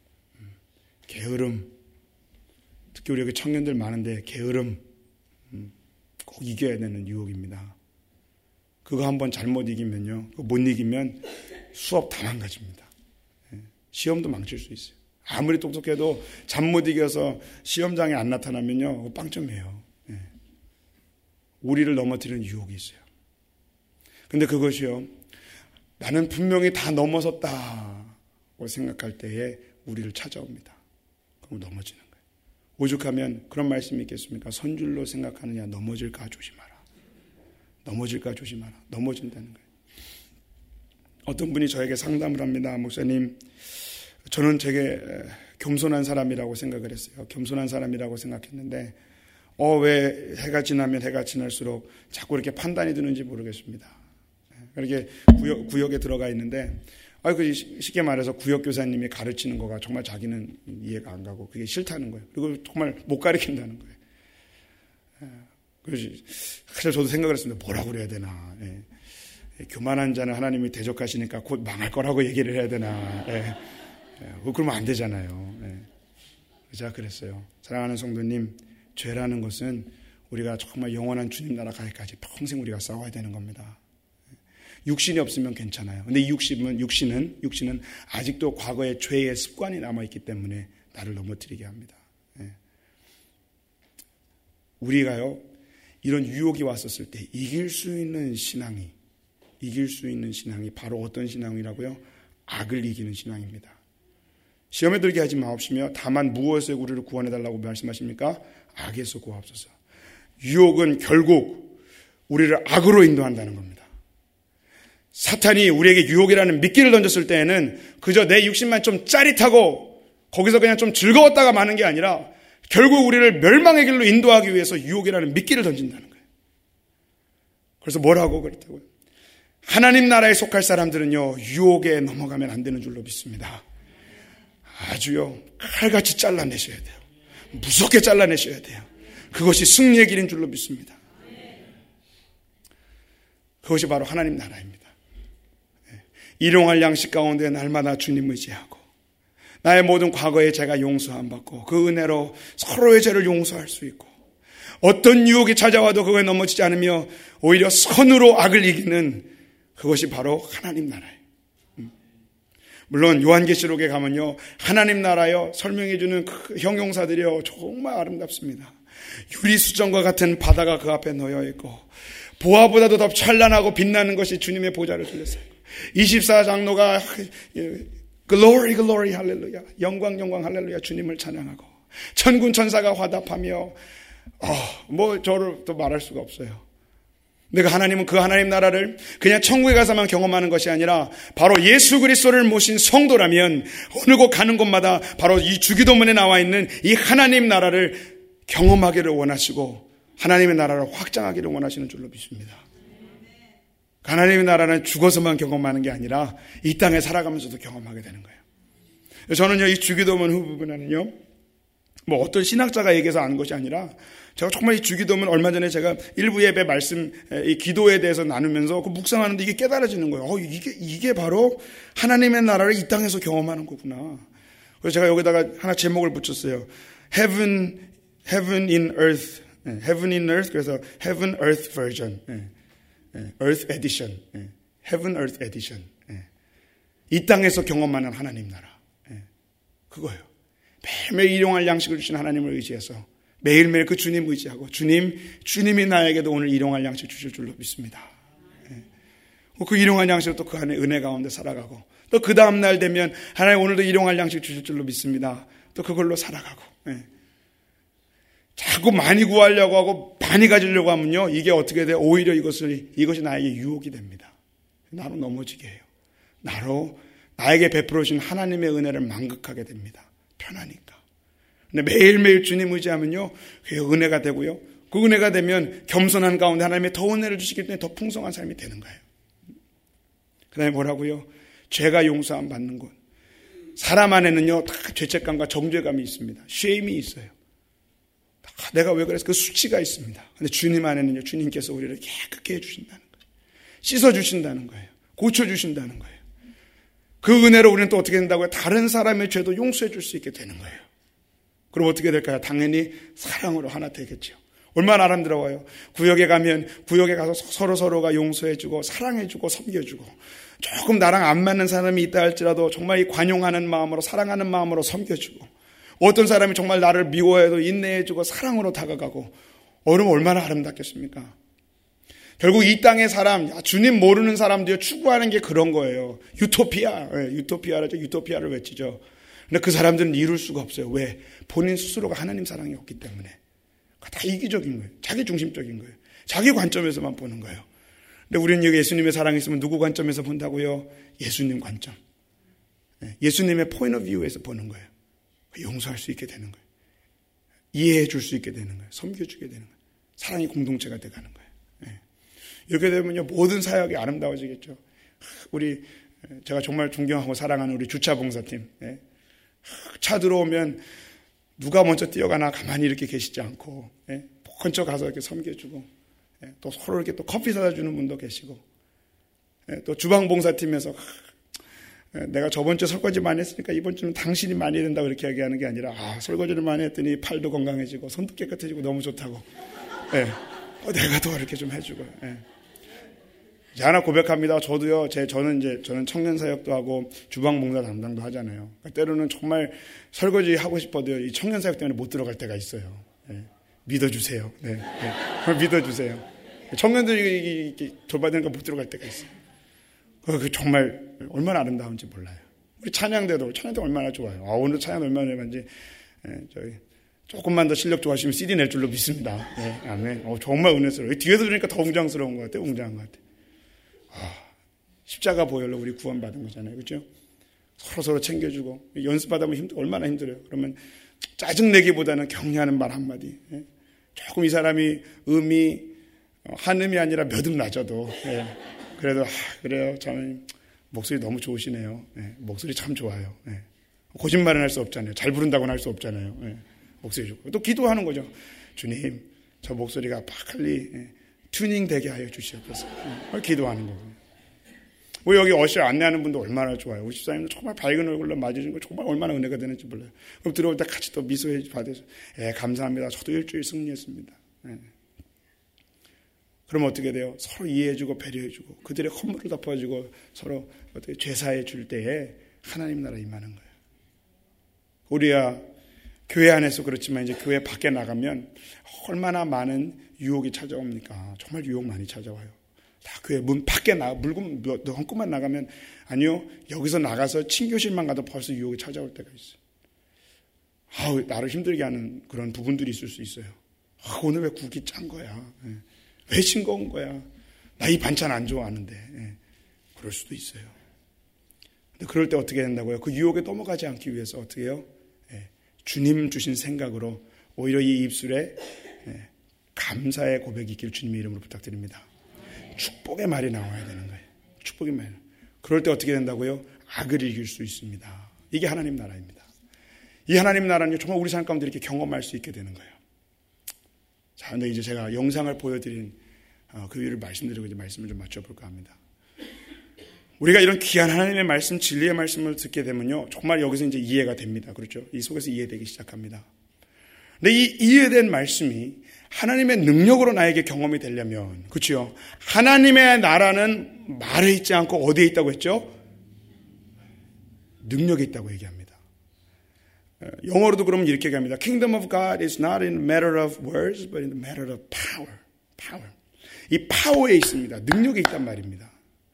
게으름, 특히 우리 여기 청년들 많은데 게으름 꼭 이겨야 되는 유혹입니다. 그거 한번 잘못 이기면요, 못 이기면 수업 다 망가집니다. 시험도 망칠 수 있어요. 아무리 똑똑해도 잠 못 이겨서 시험장에 안 나타나면요 빵점이에요. 우리를 넘어뜨리는 유혹이 있어요. 근데 그것이요 나는 분명히 다 넘어섰다고 생각할 때에 우리를 찾아옵니다. 그럼 넘어지는 거예요. 오죽하면 그런 말씀이 있겠습니까? 선줄로 생각하느냐 넘어질까 조심하라. 넘어질까 조심하라. 넘어진다는 거예요. 어떤 분이 저에게 상담을 합니다. 목사님, 저는 되게 겸손한 사람이라고 생각을 했어요. 겸손한 사람이라고 생각했는데 왜 해가 지나면 해가 지날수록 자꾸 이렇게 판단이 드는지 모르겠습니다. 이렇게 구역에 들어가 있는데 쉽게 말해서 구역교사님이 가르치는 거가 정말 자기는 이해가 안 가고 그게 싫다는 거예요. 그리고 정말 못 가르친다는 거예요. 그래서 저도 생각을 했습니다. 뭐라고 그래야 되나. 교만한 자는 하나님이 대적하시니까 곧 망할 거라고 얘기를 해야 되나. 그러면 안 되잖아요. 제가 그랬어요. 사랑하는 성도님, 죄라는 것은 우리가 정말 영원한 주님 나라 가기까지 평생 우리가 싸워야 되는 겁니다. 육신이 없으면 괜찮아요. 근데 이 육신은 아직도 과거의 죄의 습관이 남아있기 때문에 나를 넘어뜨리게 합니다. 우리가요, 이런 유혹이 왔었을 때 이길 수 있는 신앙이 바로 어떤 신앙이라고요? 악을 이기는 신앙입니다. 시험에 들게 하지 마옵시며 다만 무엇에서 우리를 구원해달라고 말씀하십니까? 악에서 구하옵소서. 유혹은 결국 우리를 악으로 인도한다는 겁니다. 사탄이 우리에게 유혹이라는 미끼를 던졌을 때에는 그저 내 육신만 좀 짜릿하고 거기서 그냥 좀 즐거웠다가 마는 게 아니라 결국 우리를 멸망의 길로 인도하기 위해서 유혹이라는 미끼를 던진다는 거예요. 그래서 뭐라고 그랬다고요? 하나님 나라에 속할 사람들은요, 유혹에 넘어가면 안 되는 줄로 믿습니다. 아주요, 칼같이 잘라내셔야 돼요. 무섭게 잘라내셔야 돼요. 그것이 승리의 길인 줄로 믿습니다. 그것이 바로 하나님 나라입니다. 일용할 양식 가운데 날마다 주님 의지하고 나의 모든 과거의 죄가 용서함 받고 그 은혜로 서로의 죄를 용서할 수 있고 어떤 유혹이 찾아와도 그거에 넘어지지 않으며 오히려 선으로 악을 이기는 그것이 바로 하나님 나라예요. 물론 요한계시록에 가면요, 하나님 나라요 설명해주는 그 형용사들이요 정말 아름답습니다. 유리수정과 같은 바다가 그 앞에 놓여 있고 보화보다도 더 찬란하고 빛나는 것이 주님의 보좌를 둘러싸고 24장로가 글로리 글로리 할렐루야, 영광 영광 할렐루야 주님을 찬양하고 천군 천사가 화답하며 저를 또 말할 수가 없어요. 근데 하나님은 그 하나님 나라를 그냥 천국에 가서만 경험하는 것이 아니라 바로 예수 그리스도를 모신 성도라면 어느 곳 가는 곳마다 바로 이 주기도문에 나와 있는 이 하나님 나라를 경험하기를 원하시고 하나님의 나라를 확장하기를 원하시는 줄로 믿습니다. 하나님의 나라는 죽어서만 경험하는 게 아니라 이 땅에 살아가면서도 경험하게 되는 거예요. 저는요, 이 주기도문 부분은요, 어떤 신학자가 얘기해서 아는 것이 아니라 제가 정말 이 주기도문 얼마 전에 제가 일부 예배 말씀, 이 기도에 대해서 나누면서 그 묵상하는데 이게 깨달아지는 거예요. 이게 바로 하나님의 나라를 이 땅에서 경험하는 거구나. 그래서 제가 여기다가 하나 제목을 붙였어요. Heaven in Earth. Heaven in Earth. 그래서 Heaven Earth Version. Earth Edition. Heaven Earth Edition. 이 땅에서 경험하는 하나님 나라. 그거예요. 매일매일 일용할 양식을 주신 하나님을 의지해서 매일매일 그 주님 의지하고 주님이 나에게도 오늘 일용할 양식 주실 줄로 믿습니다. 그 일용할 양식으로 또 그 안에 은혜 가운데 살아가고 또 그 다음날 되면 하나님 오늘도 일용할 양식 주실 줄로 믿습니다. 또 그걸로 살아가고 자꾸 많이 구하려고 하고 많이 가지려고 하면요, 이게 어떻게 돼요? 오히려 이것이 나에게 유혹이 됩니다. 나로 넘어지게 해요. 나에게 베풀어 주신 하나님의 은혜를 만극하게 됩니다. 편하니까. 근데 매일매일 주님 의지하면요, 그게 은혜가 되고요. 그 은혜가 되면 겸손한 가운데 하나님의 더 은혜를 주시기 때문에 더 풍성한 삶이 되는 거예요. 그 다음에 뭐라고요? 죄가 용서함 받는 것. 사람 안에는요, 다 죄책감과 정죄감이 있습니다. 쉐임이 있어요. 내가 왜 그랬어? 그 수치가 있습니다. 근데 주님 안에는요, 주님께서 우리를 깨끗게 해주신다는 거예요. 씻어주신다는 거예요. 고쳐주신다는 거예요. 그 은혜로 우리는 또 어떻게 된다고요? 다른 사람의 죄도 용서해 줄 수 있게 되는 거예요. 그럼 어떻게 될까요? 당연히 사랑으로 하나 되겠죠. 얼마나 아름다워요. 구역에 가서 서로가 용서해주고 사랑해주고 섬겨주고 조금 나랑 안 맞는 사람이 있다 할지라도 정말 이 관용하는 마음으로 사랑하는 마음으로 섬겨주고 어떤 사람이 정말 나를 미워해도 인내해주고 사랑으로 다가가고 얼마나 아름답겠습니까? 결국 이 땅의 사람, 주님 모르는 사람들이 추구하는 게 그런 거예요. 유토피아라죠. 유토피아를 외치죠. 근데 그 사람들은 이룰 수가 없어요. 왜? 본인 스스로가 하나님 사랑이 없기 때문에. 다 이기적인 거예요. 자기 중심적인 거예요. 자기 관점에서만 보는 거예요. 근데 우리는 여기 예수님의 사랑이 있으면 누구 관점에서 본다고요? 예수님 관점. 예수님의 포인트 오브 뷰에서 보는 거예요. 용서할 수 있게 되는 거예요. 이해해 줄 수 있게 되는 거예요. 섬겨주게 되는 거예요. 사랑이 공동체가 돼가는 거예요. 이렇게 되면요, 모든 사역이 아름다워지겠죠. 제가 정말 존경하고 사랑하는 우리 주차봉사팀. 차 들어오면 누가 먼저 뛰어가나 가만히 이렇게 계시지 않고, 먼저 가서 이렇게 섬겨주고, 또 서로 이렇게 또 커피 사다 주는 분도 계시고, 또 주방봉사팀에서 내가 저번 주 설거지 많이 했으니까 이번 주는 당신이 많이 해야 된다고 이렇게 얘기하는 게 아니라 설거지를 많이 했더니 팔도 건강해지고 손도 깨끗해지고 너무 좋다고. 내가 더 이렇게 좀 해주고. 이제 하나 고백합니다. 저도요. 저는 청년 사역도 하고 주방 봉사 담당도 하잖아요. 그러니까 때로는 정말 설거지 하고 싶어도 이 청년 사역 때문에 못 들어갈 때가 있어요. 믿어주세요. 믿어주세요. 청년들이 돌봐대니까 못 들어갈 때가 있어요. 그 정말 얼마나 아름다운지 몰라요. 우리 찬양대도 얼마나 좋아요. 오늘 찬양 얼마나 해봤는지 저희 조금만 더 실력 좋아하시면 CD 낼 줄로 믿습니다. 아멘. 정말 은혜스러워요. 뒤에서 들으니까 더 웅장스러운 것 같아요. 웅장한 것 같아요. 십자가 보혈로 우리 구원받은 거잖아요. 그렇죠? 서로 챙겨주고 연습하다 보면 얼마나 힘들어요. 그러면 짜증내기보다는 격려하는 말 한마디. 조금 이 사람이 한음이 아니라 몇 음 낮아도 그래도 그래요. 참 목소리 너무 좋으시네요. 목소리 참 좋아요. 거짓말은 할 수 없잖아요. 잘 부른다고는 할 수 없잖아요. 목소리 좋고 또 기도하는 거죠. 주님, 저 목소리가 빨리 튜닝 되게 하여 주시옵소서. 기도하는 거고. 우리 여기 어시 안내하는 분도 얼마나 좋아요. 우리 집사님도 정말 밝은 얼굴로 맞으시는 거 정말 얼마나 은혜가 되는지 몰라요. 그럼 들어올 때 같이 또 미소해 받으셔서 감사합니다. 저도 일주일 승리했습니다. 그럼 어떻게 돼요? 서로 이해해주고 배려해주고 그들의 허물을 덮어주고 서로 어떻게 죄사해 줄 때에 하나님 나라 임하는 거예요. 우리야 교회 안에서 그렇지만 이제 교회 밖에 나가면 얼마나 많은 유혹이 찾아옵니까? 정말 유혹 많이 찾아와요. 다 교회 문 밖에 물건 한 곳만 나가면 아니요 여기서 나가서 친교실만 가도 벌써 유혹이 찾아올 때가 있어요. 나를 힘들게 하는 그런 부분들이 있을 수 있어요. 오늘 왜 국이 짠 거야? 왜 싱거운 거야? 나 이 반찬 안 좋아하는데. 그럴 수도 있어요. 근데 그럴 때 어떻게 된다고요? 그 유혹에 넘어가지 않기 위해서 어떻게 해요? 주님 주신 생각으로 오히려 이 입술에 감사의 고백이 있기를 주님의 이름으로 부탁드립니다. 축복의 말이 나와야 되는 거예요. 축복의 말. 그럴 때 어떻게 된다고요? 악을 이길 수 있습니다. 이게 하나님 나라입니다. 이 하나님 나라는 정말 우리 삶 가운데 이렇게 경험할 수 있게 되는 거예요. 자, 근데 이제 제가 영상을 보여드린 그 이유를 말씀드리고 이제 말씀을 좀 맞춰볼까 합니다. 우리가 이런 귀한 하나님의 말씀, 진리의 말씀을 듣게 되면요, 정말 여기서 이제 이해가 됩니다. 그렇죠? 이 속에서 이해되기 시작합니다. 근데 이 이해된 말씀이 하나님의 능력으로 나에게 경험이 되려면, 그렇죠? 하나님의 나라는 말에 있지 않고 어디에 있다고 했죠? 능력에 있다고 얘기합니다. 영어로도 그러면 이렇게 얘기합니다. Kingdom of God is not in the matter of words, but in the matter of power. Power. 이 파워에 있습니다. 능력에 있단 말입니다.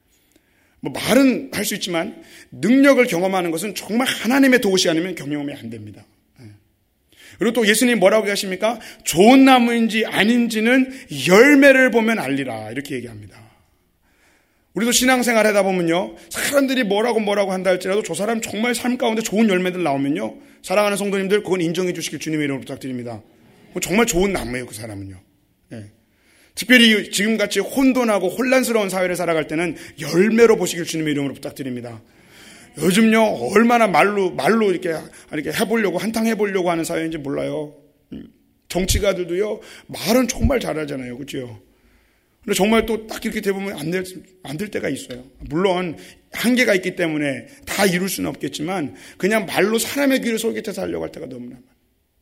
말은 할 수 있지만 능력을 경험하는 것은 정말 하나님의 도우시 아니면 경험이 안 됩니다. 그리고 또 예수님 뭐라고 하십니까? 좋은 나무인지 아닌지는 열매를 보면 알리라 이렇게 얘기합니다. 우리도 신앙생활 하다 보면요, 사람들이 뭐라고 한다 할지라도 저 사람 정말 삶 가운데 좋은 열매들 나오면요, 사랑하는 성도님들 그건 인정해 주시길 주님의 이름으로 부탁드립니다. 정말 좋은 나무예요, 그 사람은요. 특별히 지금같이 혼돈하고 혼란스러운 사회를 살아갈 때는 열매로 보시길 주님의 이름으로 부탁드립니다. 요즘요, 얼마나 말로 이렇게 해보려고, 한탕 해보려고 하는 사회인지 몰라요. 정치가들도요, 말은 정말 잘하잖아요. 그렇죠? 근데 정말 또 딱 이렇게 돼보면 안 될 때가 있어요. 물론, 한계가 있기 때문에 다 이룰 수는 없겠지만, 그냥 말로 사람의 귀를 솔깃해서 하려고 할 때가 너무나 많아요.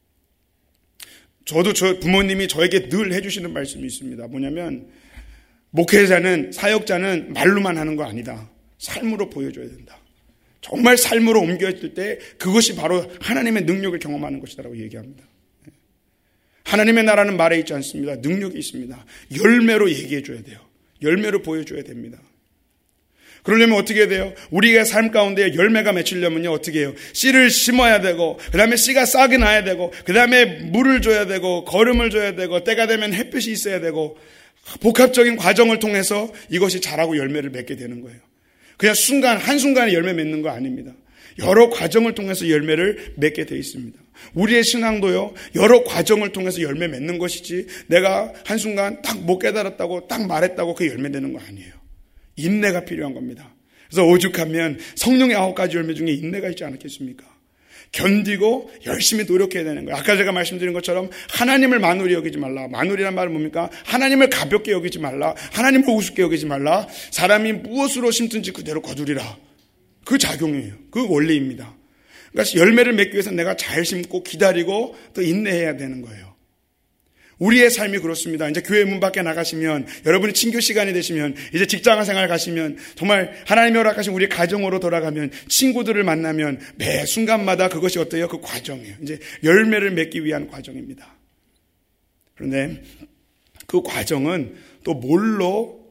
저도 저 부모님이 저에게 늘 해주시는 말씀이 있습니다. 뭐냐면, 목회자는, 사역자는 말로만 하는 거 아니다. 삶으로 보여줘야 된다. 정말 삶으로 옮겨질 때 그것이 바로 하나님의 능력을 경험하는 것이다라고 얘기합니다. 하나님의 나라는 말에 있지 않습니다. 능력이 있습니다. 열매로 얘기해 줘야 돼요. 열매로 보여줘야 됩니다. 그러려면 어떻게 해야 돼요? 우리가 삶 가운데 열매가 맺히려면요, 어떻게 해요? 씨를 심어야 되고, 그 다음에 씨가 싹이 나야 되고, 그 다음에 물을 줘야 되고, 거름을 줘야 되고, 때가 되면 햇빛이 있어야 되고, 복합적인 과정을 통해서 이것이 자라고 열매를 맺게 되는 거예요. 그냥 한순간에 열매 맺는 거 아닙니다. 여러 과정을 통해서 열매를 맺게 되어 있습니다. 우리의 신앙도요, 여러 과정을 통해서 열매 맺는 것이지, 내가 한순간 딱 못 깨달았다고, 딱 말했다고 그 열매 되는 거 아니에요. 인내가 필요한 겁니다. 그래서 오죽하면 성령의 9가지 열매 중에 인내가 있지 않겠습니까? 견디고 열심히 노력해야 되는 거예요. 아까 제가 말씀드린 것처럼 하나님을 만홀히 여기지 말라. 만홀이란 말은 뭡니까? 하나님을 가볍게 여기지 말라. 하나님을 우습게 여기지 말라. 사람이 무엇으로 심든지 그대로 거두리라. 그 작용이에요. 그 원리입니다. 그러니까 열매를 맺기 위해서 내가 잘 심고 기다리고 또 인내해야 되는 거예요. 우리의 삶이 그렇습니다. 이제 교회 문 밖에 나가시면, 여러분이 친교 시간이 되시면, 이제 직장 생활 가시면, 정말 하나님이 허락하신 우리 가정으로 돌아가면, 친구들을 만나면 매 순간마다 그것이 어때요? 그 과정이에요. 이제 열매를 맺기 위한 과정입니다. 그런데 그 과정은 또 뭘로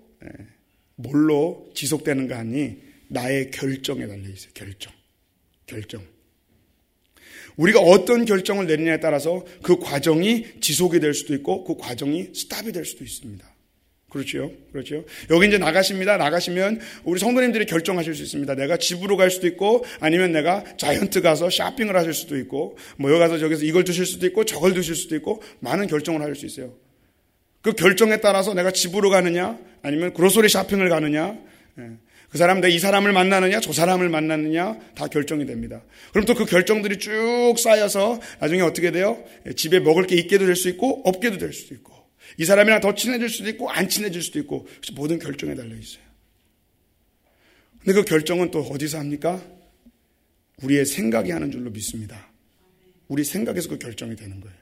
지속되는가 하니 나의 결정에 달려 있어요. 결정. 우리가 어떤 결정을 내리냐에 따라서 그 과정이 지속이 될 수도 있고 그 과정이 스탑이 될 수도 있습니다. 그렇죠? 여기 이제 나가시면 우리 성도님들이 결정하실 수 있습니다. 내가 집으로 갈 수도 있고 아니면 내가 자이언트 가서 쇼핑을 하실 수도 있고 뭐 여기 가서 저기서 이걸 드실 수도 있고 저걸 드실 수도 있고 많은 결정을 하실 수 있어요. 그 결정에 따라서 내가 집으로 가느냐 아니면 그로서리 쇼핑을 가느냐 그 사람, 내가 이 사람을 만나느냐, 저 사람을 만나느냐, 다 결정이 됩니다. 그럼 또 그 결정들이 쭉 쌓여서 나중에 어떻게 돼요? 집에 먹을 게 있게도 될 수 있고, 없게도 될 수도 있고, 이 사람이랑 더 친해질 수도 있고, 안 친해질 수도 있고, 모든 결정에 달려 있어요. 근데 그 결정은 또 어디서 합니까? 우리의 생각이 하는 줄로 믿습니다. 우리 생각에서 그 결정이 되는 거예요.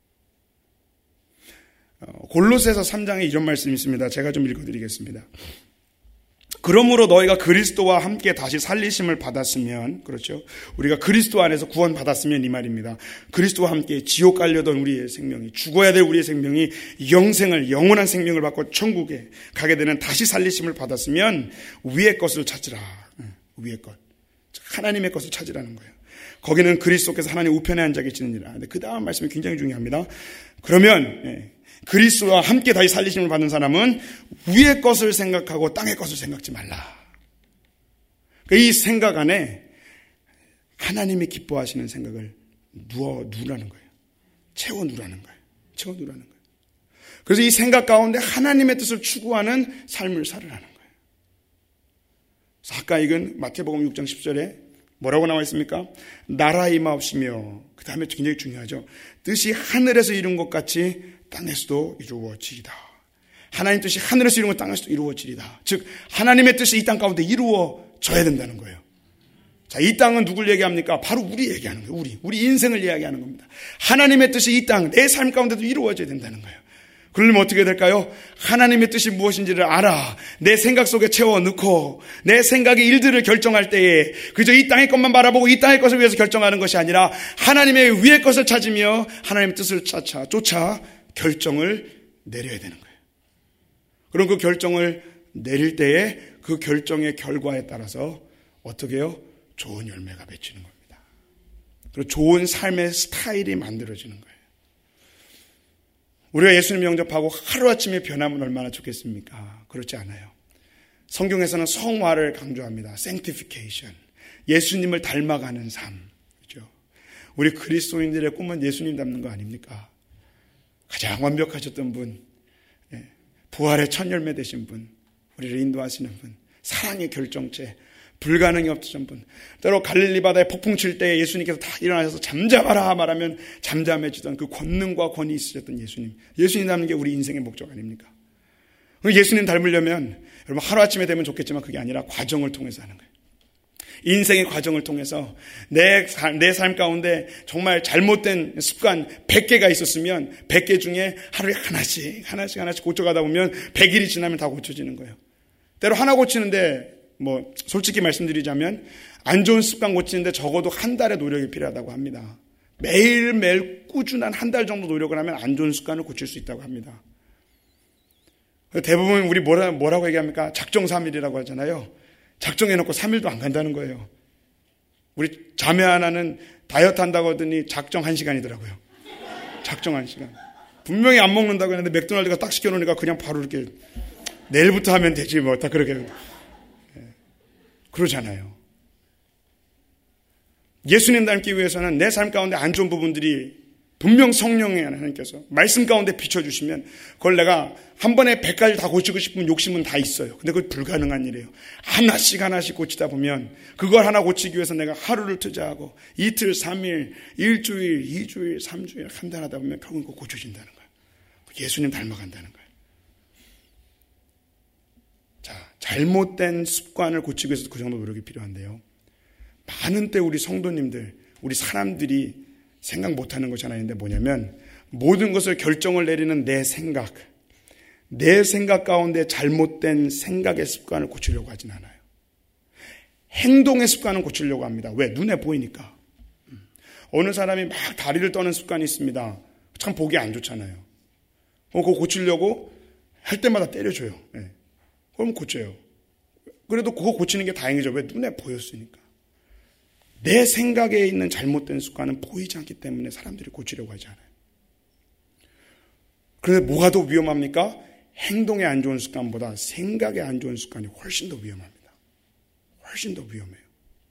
골로새서 3장에 이런 말씀이 있습니다. 제가 좀 읽어드리겠습니다. 그러므로 너희가 그리스도와 함께 다시 살리심을 받았으면, 그렇죠? 우리가 그리스도 안에서 구원 받았으면 이 말입니다. 그리스도와 함께 지옥 갈려던 우리의 생명이, 죽어야 될 우리의 생명이 영원한 생명을 받고 천국에 가게 되는 다시 살리심을 받았으면 위의 것을 찾으라. 위의 것. 하나님의 것을 찾으라는 거예요. 거기는 그리스도께서 하나님 우편에 앉아 계시느니라. 근데 그 다음 말씀이 굉장히 중요합니다. 그러면 그리스도와 함께 다시 살리심을 받는 사람은 위의 것을 생각하고 땅의 것을 생각지 말라. 이 생각 안에 하나님이 기뻐하시는 생각을 누라는 거예요. 채워 누라는 거예요. 그래서 이 생각 가운데 하나님의 뜻을 추구하는 삶을 살으라는 거예요. 아까 읽은 마태복음 6장 10절에 뭐라고 나와 있습니까? 나라 임하옵시며, 그 다음에 굉장히 중요하죠. 뜻이 하늘에서 이룬 것 같이 땅에서도 이루어지리다. 하나님 뜻이 하늘에서 이룬 것 땅에서도 이루어지리다. 즉 하나님의 뜻이 이 땅 가운데 이루어져야 된다는 거예요. 자, 이 땅은 누굴 얘기합니까? 바로 우리 얘기하는 거예요. 우리 인생을 이야기하는 겁니다. 하나님의 뜻이 이 땅, 내 삶 가운데도 이루어져야 된다는 거예요. 그러면 어떻게 될까요? 하나님의 뜻이 무엇인지를 알아 내 생각 속에 채워 넣고 내 생각의 일들을 결정할 때에 그저 이 땅의 것만 바라보고 이 땅의 것을 위해서 결정하는 것이 아니라 하나님의 위의 것을 찾으며 하나님의 뜻을 쫓아 결정을 내려야 되는 거예요. 그럼 그 결정을 내릴 때에 그 결정의 결과에 따라서 어떻게 해요? 좋은 열매가 맺히는 겁니다. 그리고 좋은 삶의 스타일이 만들어지는 거예요. 우리가 예수님 영접하고 하루아침에 변하면 얼마나 좋겠습니까? 그렇지 않아요. 성경에서는 성화를 강조합니다. sanctification. 예수님을 닮아가는 삶. 그렇죠? 우리 그리스도인들의 꿈은 예수님 닮는 거 아닙니까? 가장 완벽하셨던 분, 부활의 첫 열매 되신 분, 우리를 인도하시는 분, 사랑의 결정체, 불가능이 없으신 분. 때로 갈릴리 바다에 폭풍 칠 때 예수님께서 다 일어나셔서 잠잠하라 말하면 잠잠해지던 그 권능과 권위 있으셨던 예수님. 예수님 닮는 게 우리 인생의 목적 아닙니까? 예수님 닮으려면 여러분 하루아침에 되면 좋겠지만 그게 아니라 과정을 통해서 하는 거예요. 인생의 과정을 통해서 내 삶 가운데 정말 잘못된 습관 100개가 있었으면 100개 중에 하루에 하나씩 고쳐가다 보면 100일이 지나면 다 고쳐지는 거예요. 때로 하나 고치는데 솔직히 말씀드리자면 안 좋은 습관 고치는데 적어도 한 달의 노력이 필요하다고 합니다. 매일매일 꾸준한 한 달 정도 노력을 하면 안 좋은 습관을 고칠 수 있다고 합니다. 대부분 우리 뭐라고 얘기합니까? 작정 3일이라고 하잖아요. 작정해놓고 3일도 안 간다는 거예요. 우리 자매 하나는 다이어트 한다고 하더니 작정 1시간이더라고요. 작정 1시간. 분명히 안 먹는다고 했는데 맥도날드가 딱 시켜놓으니까 그냥 바로 이렇게 내일부터 하면 되지 다 그렇게. 그러잖아요. 예수님 닮기 위해서는 내 삶 가운데 안 좋은 부분들이 분명 성령의 하나님께서 말씀 가운데 비춰주시면 그걸 내가 한 번에 100가지 다 고치고 싶은 욕심은 다 있어요. 근데 그건 불가능한 일이에요. 하나씩 고치다 보면 그걸 하나 고치기 위해서 내가 하루를 투자하고 이틀, 3일, 일주일, 2주일, 3주일, 한 달 하다 보면 결국은 그거 고쳐진다는 거예요. 예수님 닮아간다는 거예요. 자, 잘못된 습관을 고치기 위해서 그 정도 노력이 필요한데요. 많은 때 우리 성도님들, 우리 사람들이 생각 못하는 것이 하나 있는데 뭐냐면 모든 것을 결정을 내리는 내 생각 가운데 잘못된 생각의 습관을 고치려고 하진 않아요. 행동의 습관을 고치려고 합니다. 왜? 눈에 보이니까. 어느 사람이 막 다리를 떠는 습관이 있습니다. 참 보기 안 좋잖아요. 그거 고치려고 할 때마다 때려줘요. 네. 그럼 고쳐요. 그래도 그거 고치는 게 다행이죠. 왜? 눈에 보였으니까. 내 생각에 있는 잘못된 습관은 보이지 않기 때문에 사람들이 고치려고 하지 않아요. 그런데 뭐가 더 위험합니까? 행동에 안 좋은 습관보다 생각에 안 좋은 습관이 훨씬 더 위험합니다. 훨씬 더 위험해요.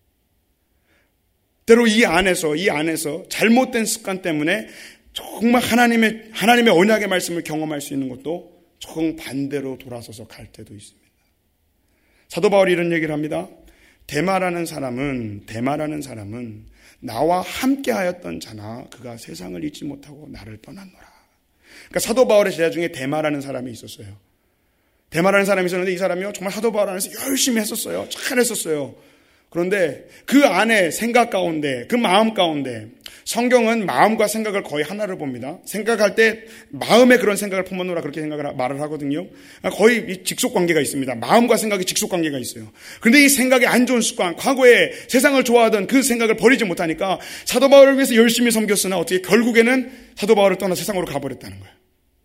때로 이 안에서 잘못된 습관 때문에 정말 하나님의 언약의 말씀을 경험할 수 있는 것도 정반대로 돌아서서 갈 때도 있습니다. 사도 바울이 이런 얘기를 합니다. 데마라는 사람은 나와 함께하였던 자나 그가 세상을 잊지 못하고 나를 떠났노라. 그러니까 사도 바울의 제자 중에 데마라는 사람이 있었어요. 데마라는 사람이 있었는데 이 사람이요 정말 사도 바울 안에서 열심히 했었어요. 잘했었어요. 그런데 그 안에 생각 가운데, 그 마음 가운데, 성경은 마음과 생각을 거의 하나로 봅니다. 생각할 때 마음에 그런 생각을 품어놓으라 그렇게 말을 하거든요. 거의 직속관계가 있습니다. 마음과 생각이 직속관계가 있어요. 그런데 이 생각이 안 좋은 습관, 과거에 세상을 좋아하던 그 생각을 버리지 못하니까 사도 바울을 위해서 열심히 섬겼으나 어떻게 결국에는 사도 바울을 떠나 세상으로 가버렸다는 거예요.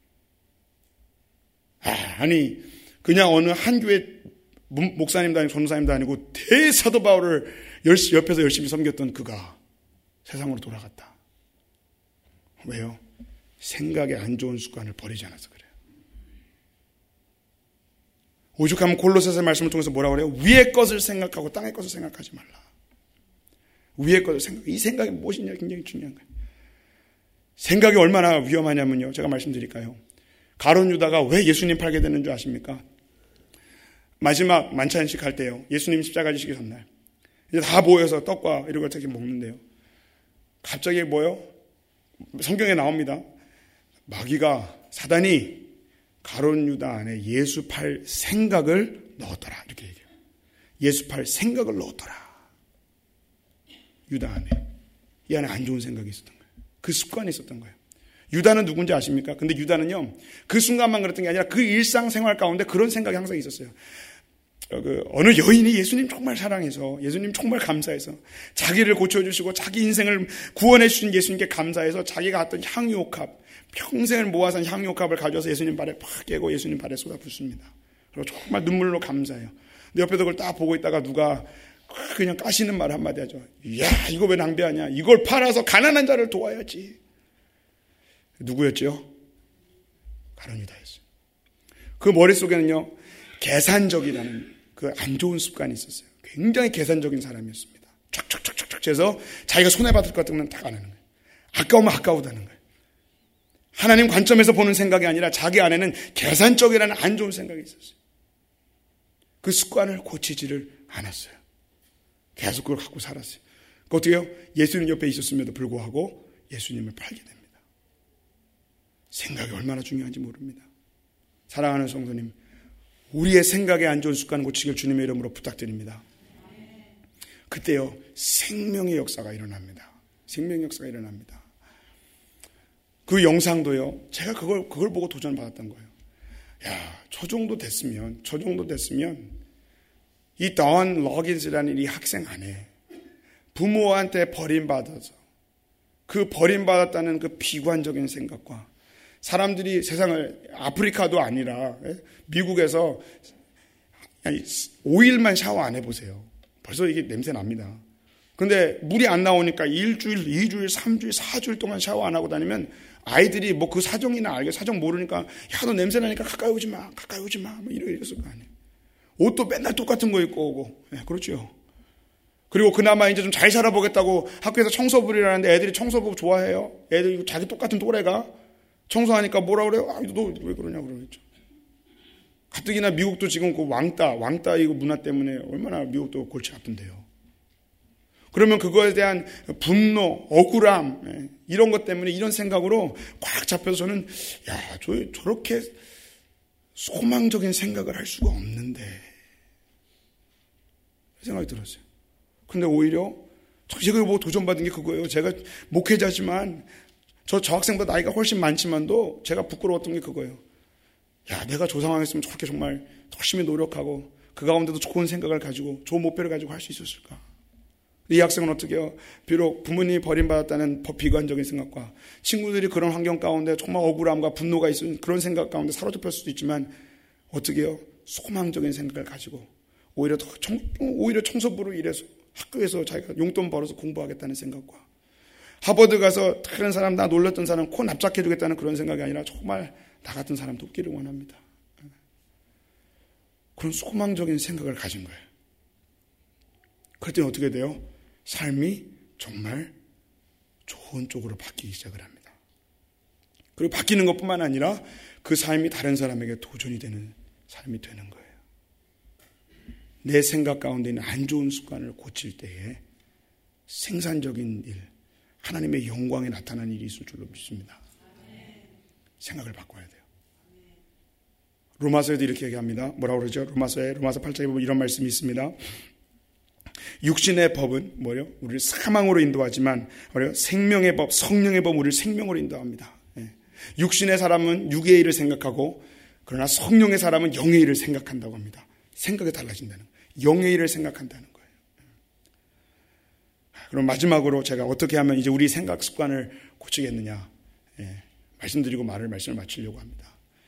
아니 그냥 어느 한 교회 목사님도 아니고 전도사님도 아니고 대사도 바울을 옆에서 열심히 섬겼던 그가 세상으로 돌아갔다. 왜요? 생각에 안 좋은 습관을 버리지 않아서 그래요. 오죽하면 골로새서 말씀을 통해서 뭐라고 그래요? 위의 것을 생각하고 땅의 것을 생각하지 말라. 위의 것을 생각. 이 생각이 무엇이냐 굉장히 중요한 거예요. 생각이 얼마나 위험하냐면요. 제가 말씀드릴까요? 가룟 유다가 왜 예수님 팔게 되는 줄 아십니까? 마지막 만찬식 할 때요. 예수님 십자가 지시기 전날. 이제 다 모여서 떡과 이런 걸 이렇게 먹는데요. 갑자기 뭐요? 성경에 나옵니다. 마귀가 사단이 가룟 유다 안에 예수 팔 생각을 넣었더라. 이렇게 얘기해요. 예수 팔 생각을 넣었더라. 유다 안에. 이 안에 안 좋은 생각이 있었던 거예요. 그 습관이 있었던 거예요. 유다는 누군지 아십니까? 근데 유다는요, 그 순간만 그랬던 게 아니라 그 일상생활 가운데 그런 생각이 항상 있었어요. 어느 여인이 예수님 정말 사랑해서, 예수님 정말 감사해서, 자기를 고쳐주시고, 자기 인생을 구원해주신 예수님께 감사해서, 자기가 갖던 향유옥합, 평생을 모아서 향유옥합을 가져와서 예수님 발에 팍 깨고 예수님 발에 쏟아 붓습니다. 그리고 정말 눈물로 감사해요. 근데 옆에서 그걸 딱 보고 있다가 누가 그냥 까시는 말 한마디 하죠. 이야, 이거 왜 낭비하냐? 이걸 팔아서 가난한 자를 도와야지. 누구였죠? 가룟 유다였어요. 그 머릿속에는요, 계산적이라는 그 안 좋은 습관이 있었어요. 굉장히 계산적인 사람이었습니다. 촥촥촥촥 해서 자기가 손해받을 것 같으면 다 안 하는 거예요. 아까우면 아까우다는 거예요. 하나님 관점에서 보는 생각이 아니라 자기 안에는 계산적이라는 안 좋은 생각이 있었어요. 그 습관을 고치지를 않았어요. 계속 그걸 갖고 살았어요. 그 어떻게 해요? 예수님 옆에 있었음에도 불구하고 예수님을 팔게 됩니다. 생각이 얼마나 중요한지 모릅니다. 사랑하는 성도님, 우리의 생각에 안 좋은 습관을 고치길 주님의 이름으로 부탁드립니다. 그때요, 생명의 역사가 일어납니다. 생명의 역사가 일어납니다. 그 영상도요, 제가 그걸 보고 도전받았던 거예요. 야, 저 정도 됐으면 이 던 러긴스라는 이 학생 안에 부모한테 버림받아서 그 버림받았다는 그 비관적인 생각과 사람들이 세상을, 아프리카도 아니라 미국에서 5일만 샤워 안 해보세요. 벌써 이게 냄새 납니다. 근데 물이 안 나오니까 1주일, 2주일, 3주일, 4주일 동안 샤워 안 하고 다니면 아이들이 뭐 그 사정이나 알게 사정 모르니까 야, 너 냄새 나니까 가까이 오지 마. 뭐 이랬을 거 아니에요. 옷도 맨날 똑같은 거 입고 오고. 네, 그렇죠. 그리고 그나마 이제 좀 잘 살아보겠다고 학교에서 청소부를 하는데 애들이 청소부 좋아해요. 애들이 자기 똑같은 또래가 청소하니까 뭐라 그래요? 아, 너 왜 그러냐고 그러겠죠. 가뜩이나 미국도 지금 그 왕따 이거 문화 때문에 얼마나 미국도 골치 아픈데요. 그러면 그거에 대한 분노, 억울함, 이런 것 때문에 이런 생각으로 꽉 잡혀서 저는, 야, 저렇게 소망적인 생각을 할 수가 없는데. 생각이 들었어요. 근데 오히려 제가 뭐 도전받은 게 그거예요. 제가 목회자지만 저 학생보다 나이가 훨씬 많지만도 제가 부끄러웠던 게 그거예요. 야, 내가 저 상황이었으면 저렇게 정말 열심히 노력하고 그 가운데도 좋은 생각을 가지고 좋은 목표를 가지고 할 수 있었을까? 이 학생은 어떻게 해요? 비록 부모님이 버림받았다는 비관적인 생각과 친구들이 그런 환경 가운데 정말 억울함과 분노가 있는 그런 생각 가운데 사로잡힐 수도 있지만 어떻게 해요? 소망적인 생각을 가지고 오히려 청소부로 일해서 학교에서 자기가 용돈 벌어서 공부하겠다는 생각과 하버드 가서 다른 사람, 나 놀렸던 사람 코 납작해주겠다는 그런 생각이 아니라 정말 나 같은 사람 돕기를 원합니다. 그런 소망적인 생각을 가진 거예요. 그랬더니 어떻게 돼요? 삶이 정말 좋은 쪽으로 바뀌기 시작을 합니다. 그리고 바뀌는 것뿐만 아니라 그 삶이 다른 사람에게 도전이 되는 삶이 되는 거예요. 내 생각 가운데 있는 안 좋은 습관을 고칠 때에 생산적인 일, 하나님의 영광이 나타나는 일이 있을 줄로 믿습니다. 생각을 바꿔야 돼요. 로마서에도 이렇게 얘기합니다. 뭐라고 그러죠? 로마서 8장에 보면 이런 말씀이 있습니다. 육신의 법은 뭐예요? 우리를 사망으로 인도하지만 생명의 법, 성령의 법 우리를 생명으로 인도합니다. 육신의 사람은 육의 일을 생각하고 그러나 성령의 사람은 영의 일을 생각한다고 합니다. 생각이 달라진다는 거예요. 영의 일을 생각한다는 거예요. 그럼 마지막으로 제가 어떻게 하면 이제 우리 생각 습관을 고치겠느냐 말씀드리고 말씀을 마치려고 합니다.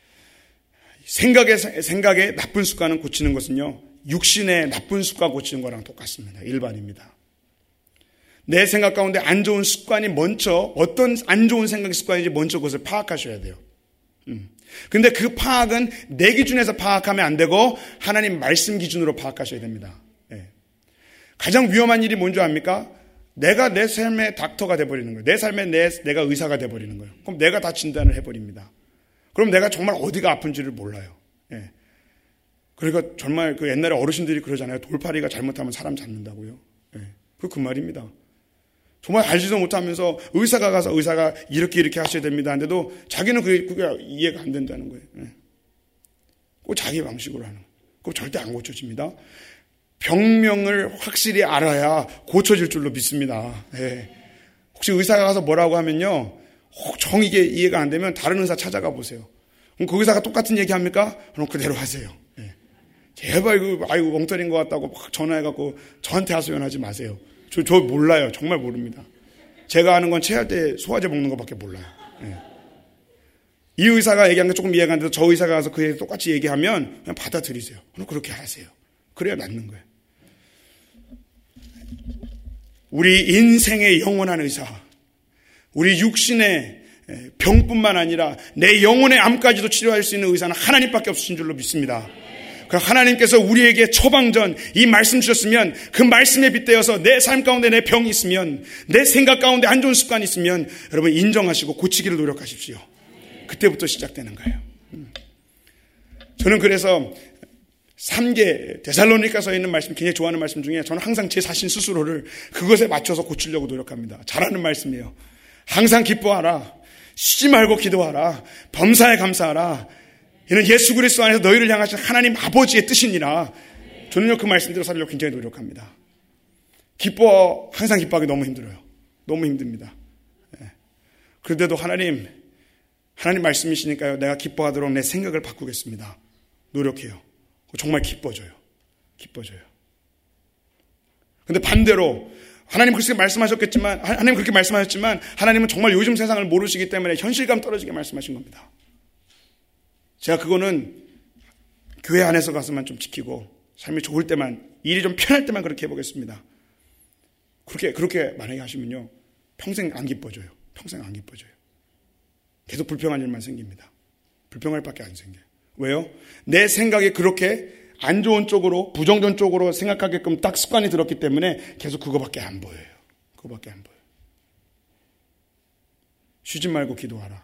생각의 나쁜 습관을 고치는 것은요, 육신의 나쁜 습관 고치는 거랑 똑같습니다. 일반입니다. 내 생각 가운데 안 좋은 습관이 먼저, 어떤 안 좋은 생각 습관인지 먼저 그것을 파악하셔야 돼요. 근데 그 파악은 내 기준에서 파악하면 안 되고 하나님 말씀 기준으로 파악하셔야 됩니다. 가장 위험한 일이 뭔지 압니까? 내가 내 삶의 닥터가 돼버리는 거예요. 내 삶에 내가 의사가 돼버리는 거예요. 그럼 내가 다 진단을 해버립니다. 그럼 내가 정말 어디가 아픈지를 몰라요. 그러니까 정말 그 옛날에 어르신들이 그러잖아요. 돌팔이가 잘못하면 사람 잡는다고요. 그 말입니다. 정말 알지도 못하면서 의사가 가서 의사가 이렇게 하셔야 됩니다. 한데도 자기는 그게 이해가 안 된다는 거예요. 꼭 자기 방식으로 하는 거예요. 그거 절대 안 고쳐집니다. 병명을 확실히 알아야 고쳐질 줄로 믿습니다. 혹시 의사가 가서 뭐라고 하면요, 정 이게 이해가 안 되면 다른 의사 찾아가 보세요. 그럼 그 의사가 똑같은 얘기 합니까? 그럼 그대로 하세요. 제발 멍때린 것 같다고 막 전화해갖고 저한테 하소연하지 마세요. 저 몰라요. 정말 모릅니다. 제가 아는 건 체할 때 소화제 먹는 것밖에 몰라요. 이 의사가 얘기한 게 조금 이해가 안 돼서 저 의사가 가서 그 얘기 똑같이 얘기하면 그냥 받아들이세요. 그럼 그렇게 하세요. 그래야 낫는 거예요. 우리 인생의 영원한 의사, 우리 육신의 병뿐만 아니라 내 영혼의 암까지도 치료할 수 있는 의사는 하나님밖에 없으신 줄로 믿습니다. 그럼 하나님께서 우리에게 처방전 이 말씀 주셨으면 그 말씀에 빗대어서 내 삶 가운데 내 병이 있으면, 내 생각 가운데 안 좋은 습관이 있으면 여러분 인정하시고 고치기를 노력하십시오. 그때부터 시작되는 거예요. 저는 그래서 3개 데살로니가서에 있는 말씀, 굉장히 좋아하는 말씀 중에 저는 항상 제 자신 스스로를 그것에 맞춰서 고치려고 노력합니다. 잘하는 말씀이에요. 항상 기뻐하라, 쉬지 말고 기도하라, 범사에 감사하라. 이는 예수 그리스도 안에서 너희를 향하신 하나님 아버지의 뜻이니라. 저는요 그 말씀대로 살려고 굉장히 노력합니다. 항상 기뻐하기 너무 힘들어요. 너무 힘듭니다. 그런데도 하나님 말씀이시니까요, 내가 기뻐하도록 내 생각을 바꾸겠습니다. 노력해요. 정말 기뻐져요. 근데 반대로 하나님 그렇게 말씀하셨지만 하나님은 정말 요즘 세상을 모르시기 때문에 현실감 떨어지게 말씀하신 겁니다. 제가 그거는 교회 안에서 가서만 좀 지키고 삶이 좋을 때만, 일이 좀 편할 때만 그렇게 해보겠습니다. 그렇게 만약에 하시면요, 평생 안 기뻐져요. 계속 불평한 일만 생깁니다. 불평할 밖에 안 생겨요. 왜요? 내 생각이 그렇게 안 좋은 쪽으로, 부정전 쪽으로 생각하게끔 딱 습관이 들었기 때문에 계속 그거밖에 안 보여요. 쉬지 말고 기도하라.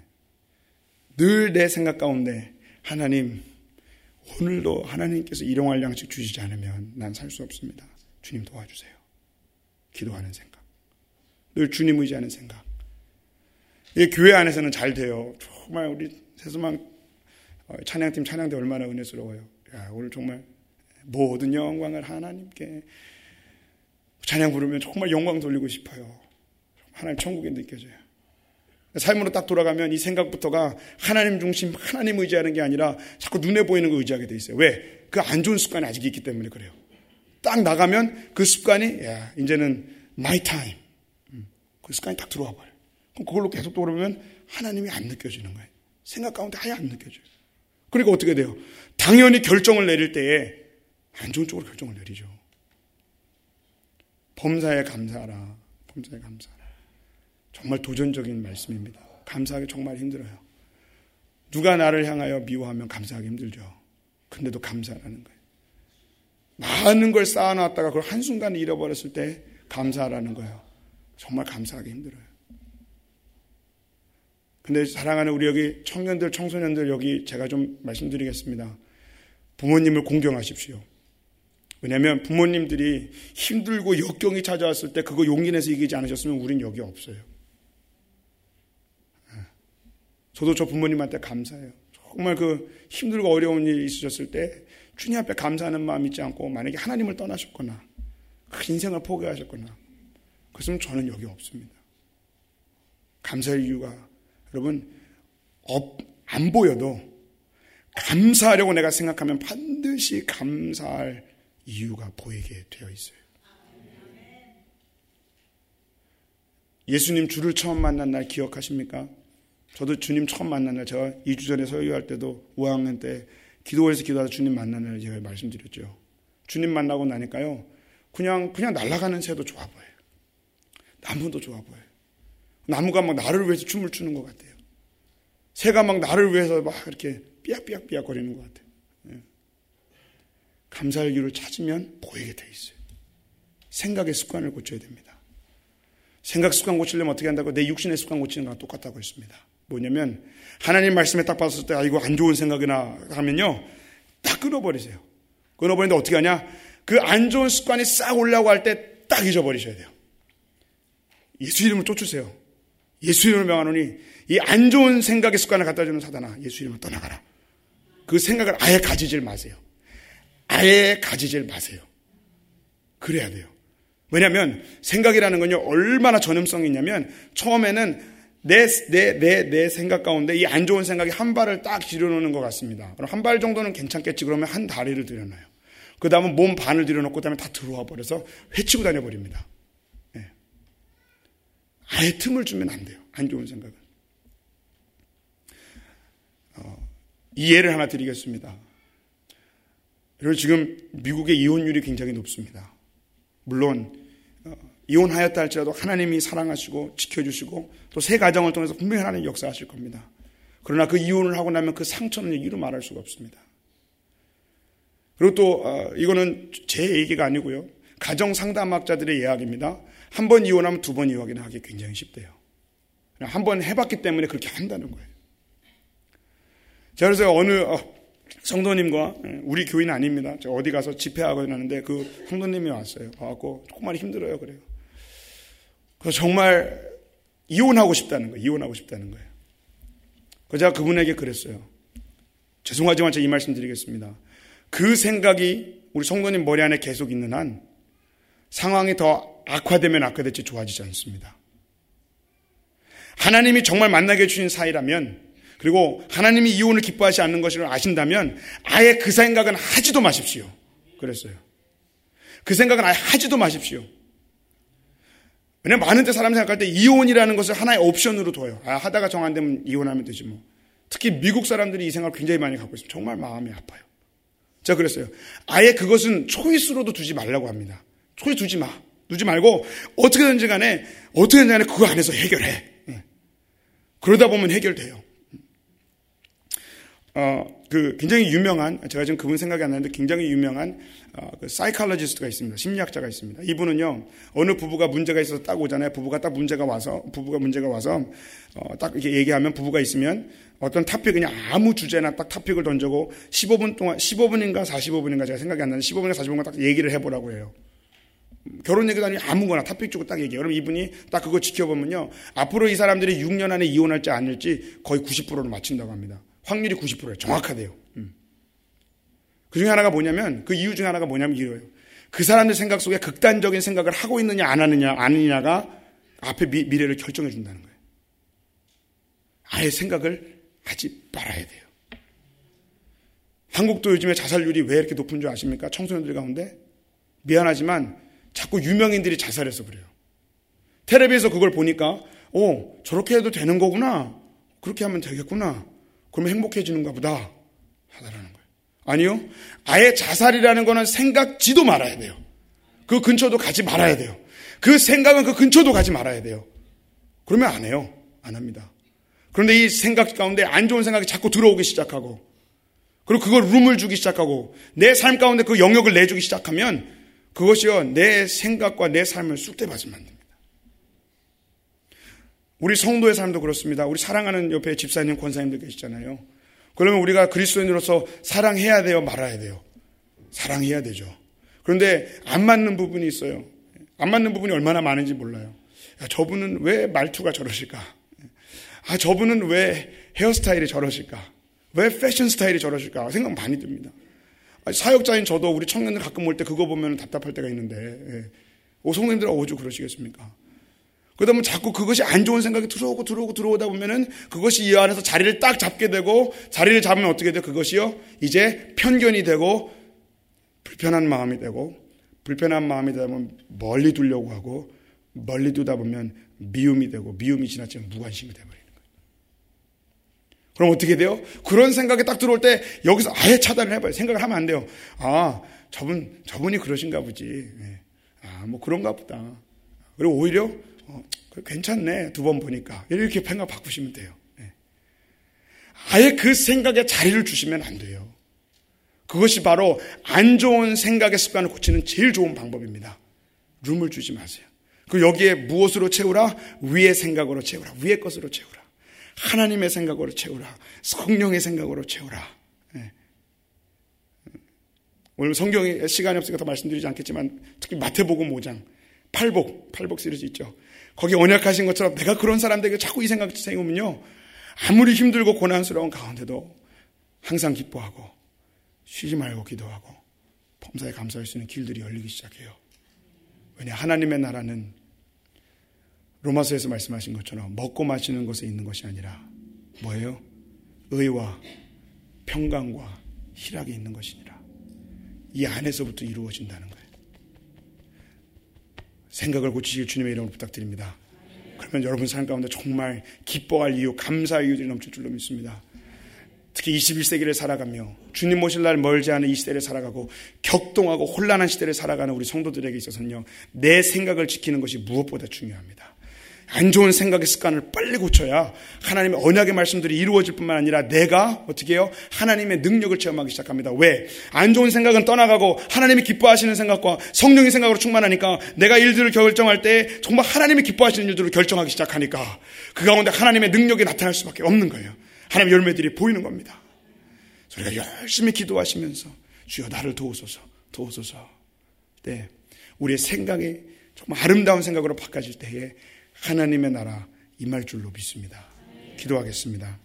늘 내 생각 가운데 하나님, 오늘도 하나님께서 일용할 양식 주시지 않으면 난 살 수 없습니다. 주님 도와주세요. 기도하는 생각, 늘 주님 의지하는 생각. 이 교회 안에서는 잘 돼요. 정말 우리 세수망 찬양팀 찬양대 얼마나 은혜스러워요. 오늘 정말 모든 영광을 하나님께. 찬양 부르면 정말 영광 돌리고 싶어요. 하나님 천국이 느껴져요. 삶으로 딱 돌아가면 이 생각부터가 하나님 중심, 하나님 의지하는 게 아니라 자꾸 눈에 보이는 거 의지하게 돼 있어요. 왜? 그 안 좋은 습관이 아직 있기 때문에 그래요. 딱 나가면 그 습관이 이제는 my time. 그 습관이 딱 들어와 버려요. 그럼 그걸로 계속 돌아보면 하나님이 안 느껴지는 거예요. 생각 가운데 아예 안 느껴져요. 그러니까 어떻게 돼요? 당연히 결정을 내릴 때에 안 좋은 쪽으로 결정을 내리죠. 범사에 감사하라. 범사에 감사하라. 정말 도전적인 말씀입니다. 감사하기 정말 힘들어요. 누가 나를 향하여 미워하면 감사하기 힘들죠. 근데도 감사하라는 거예요. 많은 걸 쌓아놨다가 그걸 한순간에 잃어버렸을 때 감사하라는 거예요. 정말 감사하기 힘들어요. 근데 사랑하는 우리 여기 청년들, 청소년들 여기 제가 좀 말씀드리겠습니다. 부모님을 공경하십시오. 왜냐하면 부모님들이 힘들고 역경이 찾아왔을 때 그거 용기 내서 이기지 않으셨으면 우린 여기 없어요. 저도 저 부모님한테 감사해요. 정말 그 힘들고 어려운 일이 있으셨을 때 주님 앞에 감사하는 마음 잊지 않고 만약에 하나님을 떠나셨거나 그 인생을 포기하셨거나 그랬으면 저는 여기 없습니다. 감사할 이유가 여러분 안 보여도 감사하려고 내가 생각하면 반드시 감사할 이유가 보이게 되어 있어요. 예수님 주를 처음 만난 날 기억하십니까? 저도 주님 처음 만난 날 제가 2주 전에 설교할 때도 5학년 때 기도원에서 기도하다 주님 만난 날 제가 말씀드렸죠. 주님 만나고 나니까요. 그냥 날아가는 새도 좋아 보여요. 나무도 좋아 보여요. 나무가 막 나를 위해서 춤을 추는 것 같아요. 새가 막 나를 위해서 막 이렇게 삐약삐약 거리는 것 같아요. 감사할 이유를 찾으면 보이게 돼 있어요. 생각의 습관을 고쳐야 됩니다. 생각 습관 고치려면 어떻게 한다고? 내 육신의 습관 고치는 거랑 똑같다고 했습니다. 뭐냐면 하나님 말씀에 딱 봤을 때 이거 안 좋은 생각이나 하면요. 딱 끊어버리세요. 끊어버리는데 어떻게 하냐? 그 안 좋은 습관이 싹 올라오고 할 때 딱 잊어버리셔야 돼요. 예수 이름을 쫓으세요. 예수 이름을 명하노니 이 안 좋은 생각의 습관을 갖다 주는 사단아 예수 이름을 떠나가라. 그 생각을 아예 가지질 마세요. 아예 가지질 마세요. 그래야 돼요. 왜냐하면 생각이라는 건요 얼마나 전염성이 있냐면 처음에는 내 생각 가운데 이 안 좋은 생각이 한 발을 딱 들여놓는 것 같습니다. 그럼 한 발 정도는 괜찮겠지 그러면 한 다리를 들여놔요. 그 다음에 몸 반을 들여놓고 그 다음에 다 들어와 버려서 회치고 다녀버립니다. 네. 아예 틈을 주면 안 돼요. 안 좋은 생각은. 이 예를 하나 드리겠습니다. 그리고 지금 미국의 이혼율이 굉장히 높습니다. 물론 이혼하였다 할지라도 하나님이 사랑하시고 지켜주시고 또 새 가정을 통해서 분명히 하나님 역사하실 겁니다. 그러나 그 이혼을 하고 나면 그 상처는 얘기로 말할 수가 없습니다. 그리고 또 이거는 제 얘기가 아니고요. 가정 상담학자들의 이야기입니다. 한 번 이혼하면 두 번 이혼하기 굉장히 쉽대요. 한 번 해봤기 때문에 그렇게 한다는 거예요. 제가 그래서 어느 성도님과 우리 교인 아닙니다. 제가 어디 가서 집회하고 있는데 그 성도님이 왔어요. 와갖고 정말 힘들어요. 그래요. 그래서 정말 이혼하고 싶다는 거예요. 이혼하고 싶다는 거예요. 그래서 제가 그분에게 그랬어요. 죄송하지만 제가 이 말씀 드리겠습니다. 그 생각이 우리 성도님 머리 안에 계속 있는 한 상황이 더 악화되면 악화될지 좋아지지 않습니다. 하나님이 정말 만나게 해주신 사이라면 그리고 하나님이 이혼을 기뻐하지 않는 것을 아신다면 아예 그 생각은 하지도 마십시오. 그랬어요. 그 생각은 아예 하지도 마십시오. 왜냐하면 많은 때 사람 생각할 때 이혼이라는 것을 하나의 옵션으로 둬요. 하다가 정 안 되면 이혼하면 되지 뭐. 특히 미국 사람들이 이 생각을 굉장히 많이 갖고 있어요. 정말 마음이 아파요. 제가 그랬어요. 아예 그것은 초이스로도 두지 말라고 합니다. 초이스 두지 마. 두지 말고 어떻게든지 간에 그거 안에서 해결해. 그러다 보면 해결돼요. 굉장히 유명한, 제가 지금 그분 생각이 안 나는데 굉장히 유명한 그 사이칼로지스트가 있습니다. 심리학자가 있습니다. 이분은요, 어느 부부가 문제가 있어서 딱 오잖아요. 부부가 문제가 와서 딱 이렇게 얘기하면 부부가 있으면 어떤 토픽, 그냥 아무 주제나 딱 토픽을 던져고 15분인가 45분인가 제가 생각이 안 나는데 15분인가 45분인가 딱 얘기를 해보라고 해요. 결혼 얘기도 아니고 아무거나 토픽 주고 딱 얘기해요. 그럼 이분이 딱 그거 지켜보면요. 앞으로 이 사람들이 6년 안에 이혼할지 아닐지 거의 90%를 맞춘다고 합니다. 확률이 90%예요. 정확하대요. 그 중에 하나가 뭐냐면, 그 이유 중에 하나가 뭐냐면 이거예요. 그 사람들 생각 속에 극단적인 생각을 하고 있느냐 안 하느냐 아니냐가 앞에 미래를 결정해 준다는 거예요. 아예 생각을 하지 말아야 돼요. 한국도 요즘에 자살률이 왜 이렇게 높은 줄 아십니까? 청소년들 가운데? 미안하지만 자꾸 유명인들이 자살해서 그래요. 텔레비에서 그걸 보니까 저렇게 해도 되는 거구나. 그렇게 하면 되겠구나. 그러면 행복해지는가 보다 하더라는 거예요. 아니요. 아예 자살이라는 거는 생각지도 말아야 돼요. 그 근처도 가지 말아야 돼요. 그 생각은 그 근처도 가지 말아야 돼요. 그러면 안 해요. 안 합니다. 그런데 이 생각 가운데 안 좋은 생각이 자꾸 들어오기 시작하고 그리고 그걸 룸을 주기 시작하고 내 삶 가운데 그 영역을 내주기 시작하면 그것이요 내 생각과 내 삶을 쑥대밭을 만듭니다. 우리 성도의 삶도 그렇습니다. 우리 사랑하는 옆에 집사님, 권사님들 계시잖아요. 그러면 우리가 그리스도인으로서 사랑해야 돼요? 말아야 돼요? 사랑해야 되죠. 그런데 안 맞는 부분이 있어요. 안 맞는 부분이 얼마나 많은지 몰라요. 저분은 왜 말투가 저러실까? 저분은 왜 헤어스타일이 저러실까? 왜 패션 스타일이 저러실까? 생각 많이 듭니다. 사역자인 저도 우리 청년들 가끔 올 때 그거 보면 답답할 때가 있는데 성도님들 오죽 그러시겠습니까? 그러다 보면 자꾸 그것이 안 좋은 생각이 들어오다 보면은 그것이 이 안에서 자리를 딱 잡게 되고 자리를 잡으면 어떻게 돼요? 그것이요 이제 편견이 되고 불편한 마음이 되고 불편한 마음이 되면 멀리 두려고 하고 멀리 두다 보면 미움이 되고 미움이 지나치면 무관심이 돼버리는 거예요. 그럼 어떻게 돼요? 그런 생각이 딱 들어올 때 여기서 아예 차단을 해봐요. 생각을 하면 안 돼요. 저분이 그러신가 보지. 뭐 그런가 보다. 그리고 오히려 괜찮네. 2번 보니까. 이렇게 생각 바꾸시면 돼요. 아예 그 생각에 자리를 주시면 안 돼요. 그것이 바로 안 좋은 생각의 습관을 고치는 제일 좋은 방법입니다. 룸을 주지 마세요. 그 여기에 무엇으로 채우라? 위의 생각으로 채우라. 위의 것으로 채우라. 하나님의 생각으로 채우라. 성령의 생각으로 채우라. 오늘 성경에 시간이 없으니까 더 말씀드리지 않겠지만 특히 마태복음 5장 팔복 시리즈 있죠. 거기 언약하신 것처럼 내가 그런 사람들에게 자꾸 이 생각을 세우면요. 아무리 힘들고 고난스러운 가운데도 항상 기뻐하고 쉬지 말고 기도하고 범사에 감사할 수 있는 길들이 열리기 시작해요. 왜냐 하나님의 나라는 로마서에서 말씀하신 것처럼 먹고 마시는 것에 있는 것이 아니라 뭐예요? 의와 평강과 희락이 있는 것이니라. 이 안에서부터 이루어진다는 거예요. 생각을 고치실 주님의 이름으로 부탁드립니다. 그러면 여러분 삶 가운데 정말 기뻐할 이유, 감사의 이유들이 넘칠 줄로 믿습니다. 특히 21세기를 살아가며 주님 모실 날 멀지 않은 이 시대를 살아가고 격동하고 혼란한 시대를 살아가는 우리 성도들에게 있어서는요. 내 생각을 지키는 것이 무엇보다 중요합니다. 안 좋은 생각의 습관을 빨리 고쳐야 하나님의 언약의 말씀들이 이루어질 뿐만 아니라 내가 어떻게 해요? 하나님의 능력을 체험하기 시작합니다. 왜? 안 좋은 생각은 떠나가고 하나님이 기뻐하시는 생각과 성령의 생각으로 충만하니까 내가 일들을 결정할 때 정말 하나님이 기뻐하시는 일들을 결정하기 시작하니까 그 가운데 하나님의 능력이 나타날 수밖에 없는 거예요. 하나님의 열매들이 보이는 겁니다. 우리가 열심히 기도하시면서 주여 나를 도우소서. 네, 우리의 생각이 정말 아름다운 생각으로 바꿔질 때에 하나님의 나라 임할 줄로 믿습니다. 기도하겠습니다.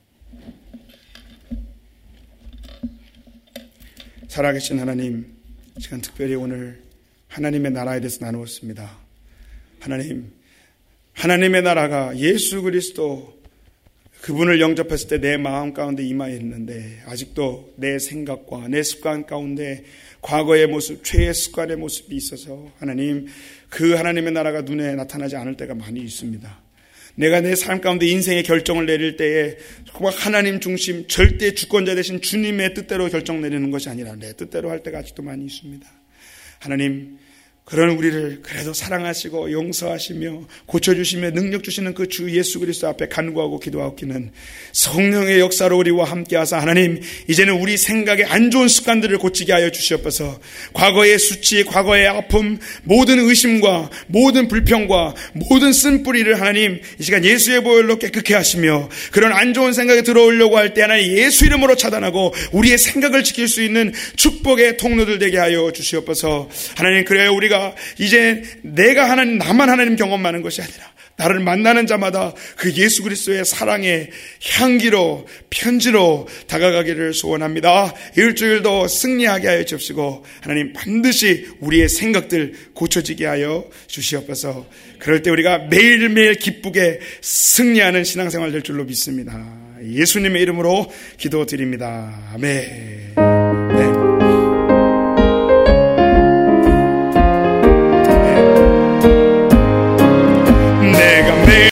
살아계신 하나님, 시간 특별히 오늘 하나님의 나라에 대해서 나누었습니다. 하나님의 나라가 예수 그리스도 그분을 영접했을 때 내 마음 가운데 임하였는데 아직도 내 생각과 내 습관 가운데 과거의 모습, 죄의 습관의 모습이 있어서 하나님, 그 하나님의 나라가 눈에 나타나지 않을 때가 많이 있습니다. 내가 내 삶 가운데 인생의 결정을 내릴 때에 정말 하나님 중심, 절대 주권자 되신 주님의 뜻대로 결정 내리는 것이 아니라 내 뜻대로 할 때가 아직도 많이 있습니다. 하나님, 그런 우리를 그래도 사랑하시고 용서하시며 고쳐주시며 능력 주시는 그 주 예수 그리스도 앞에 간구하고 기도하옵기는 성령의 역사로 우리와 함께하사 하나님, 이제는 우리 생각의 안 좋은 습관들을 고치게 하여 주시옵소서. 과거의 수치, 과거의 아픔, 모든 의심과 모든 불평과 모든 쓴뿌리를 하나님 이 시간 예수의 보혈로 깨끗게 하시며 그런 안 좋은 생각이 들어오려고 할 때 하나님 예수 이름으로 차단하고 우리의 생각을 지킬 수 있는 축복의 통로들 되게 하여 주시옵소서. 하나님, 그래야 우리가 이제 내가 하나님, 나만 하나님 경험하는 것이 아니라 나를 만나는 자마다 그 예수 그리스도의 사랑의 향기로 편지로 다가가기를 소원합니다. 일주일도 승리하게 하여 주시고 하나님 반드시 우리의 생각들 고쳐지게 하여 주시옵소서. 그럴 때 우리가 매일매일 기쁘게 승리하는 신앙생활 될 줄로 믿습니다. 예수님의 이름으로 기도드립니다. 아멘.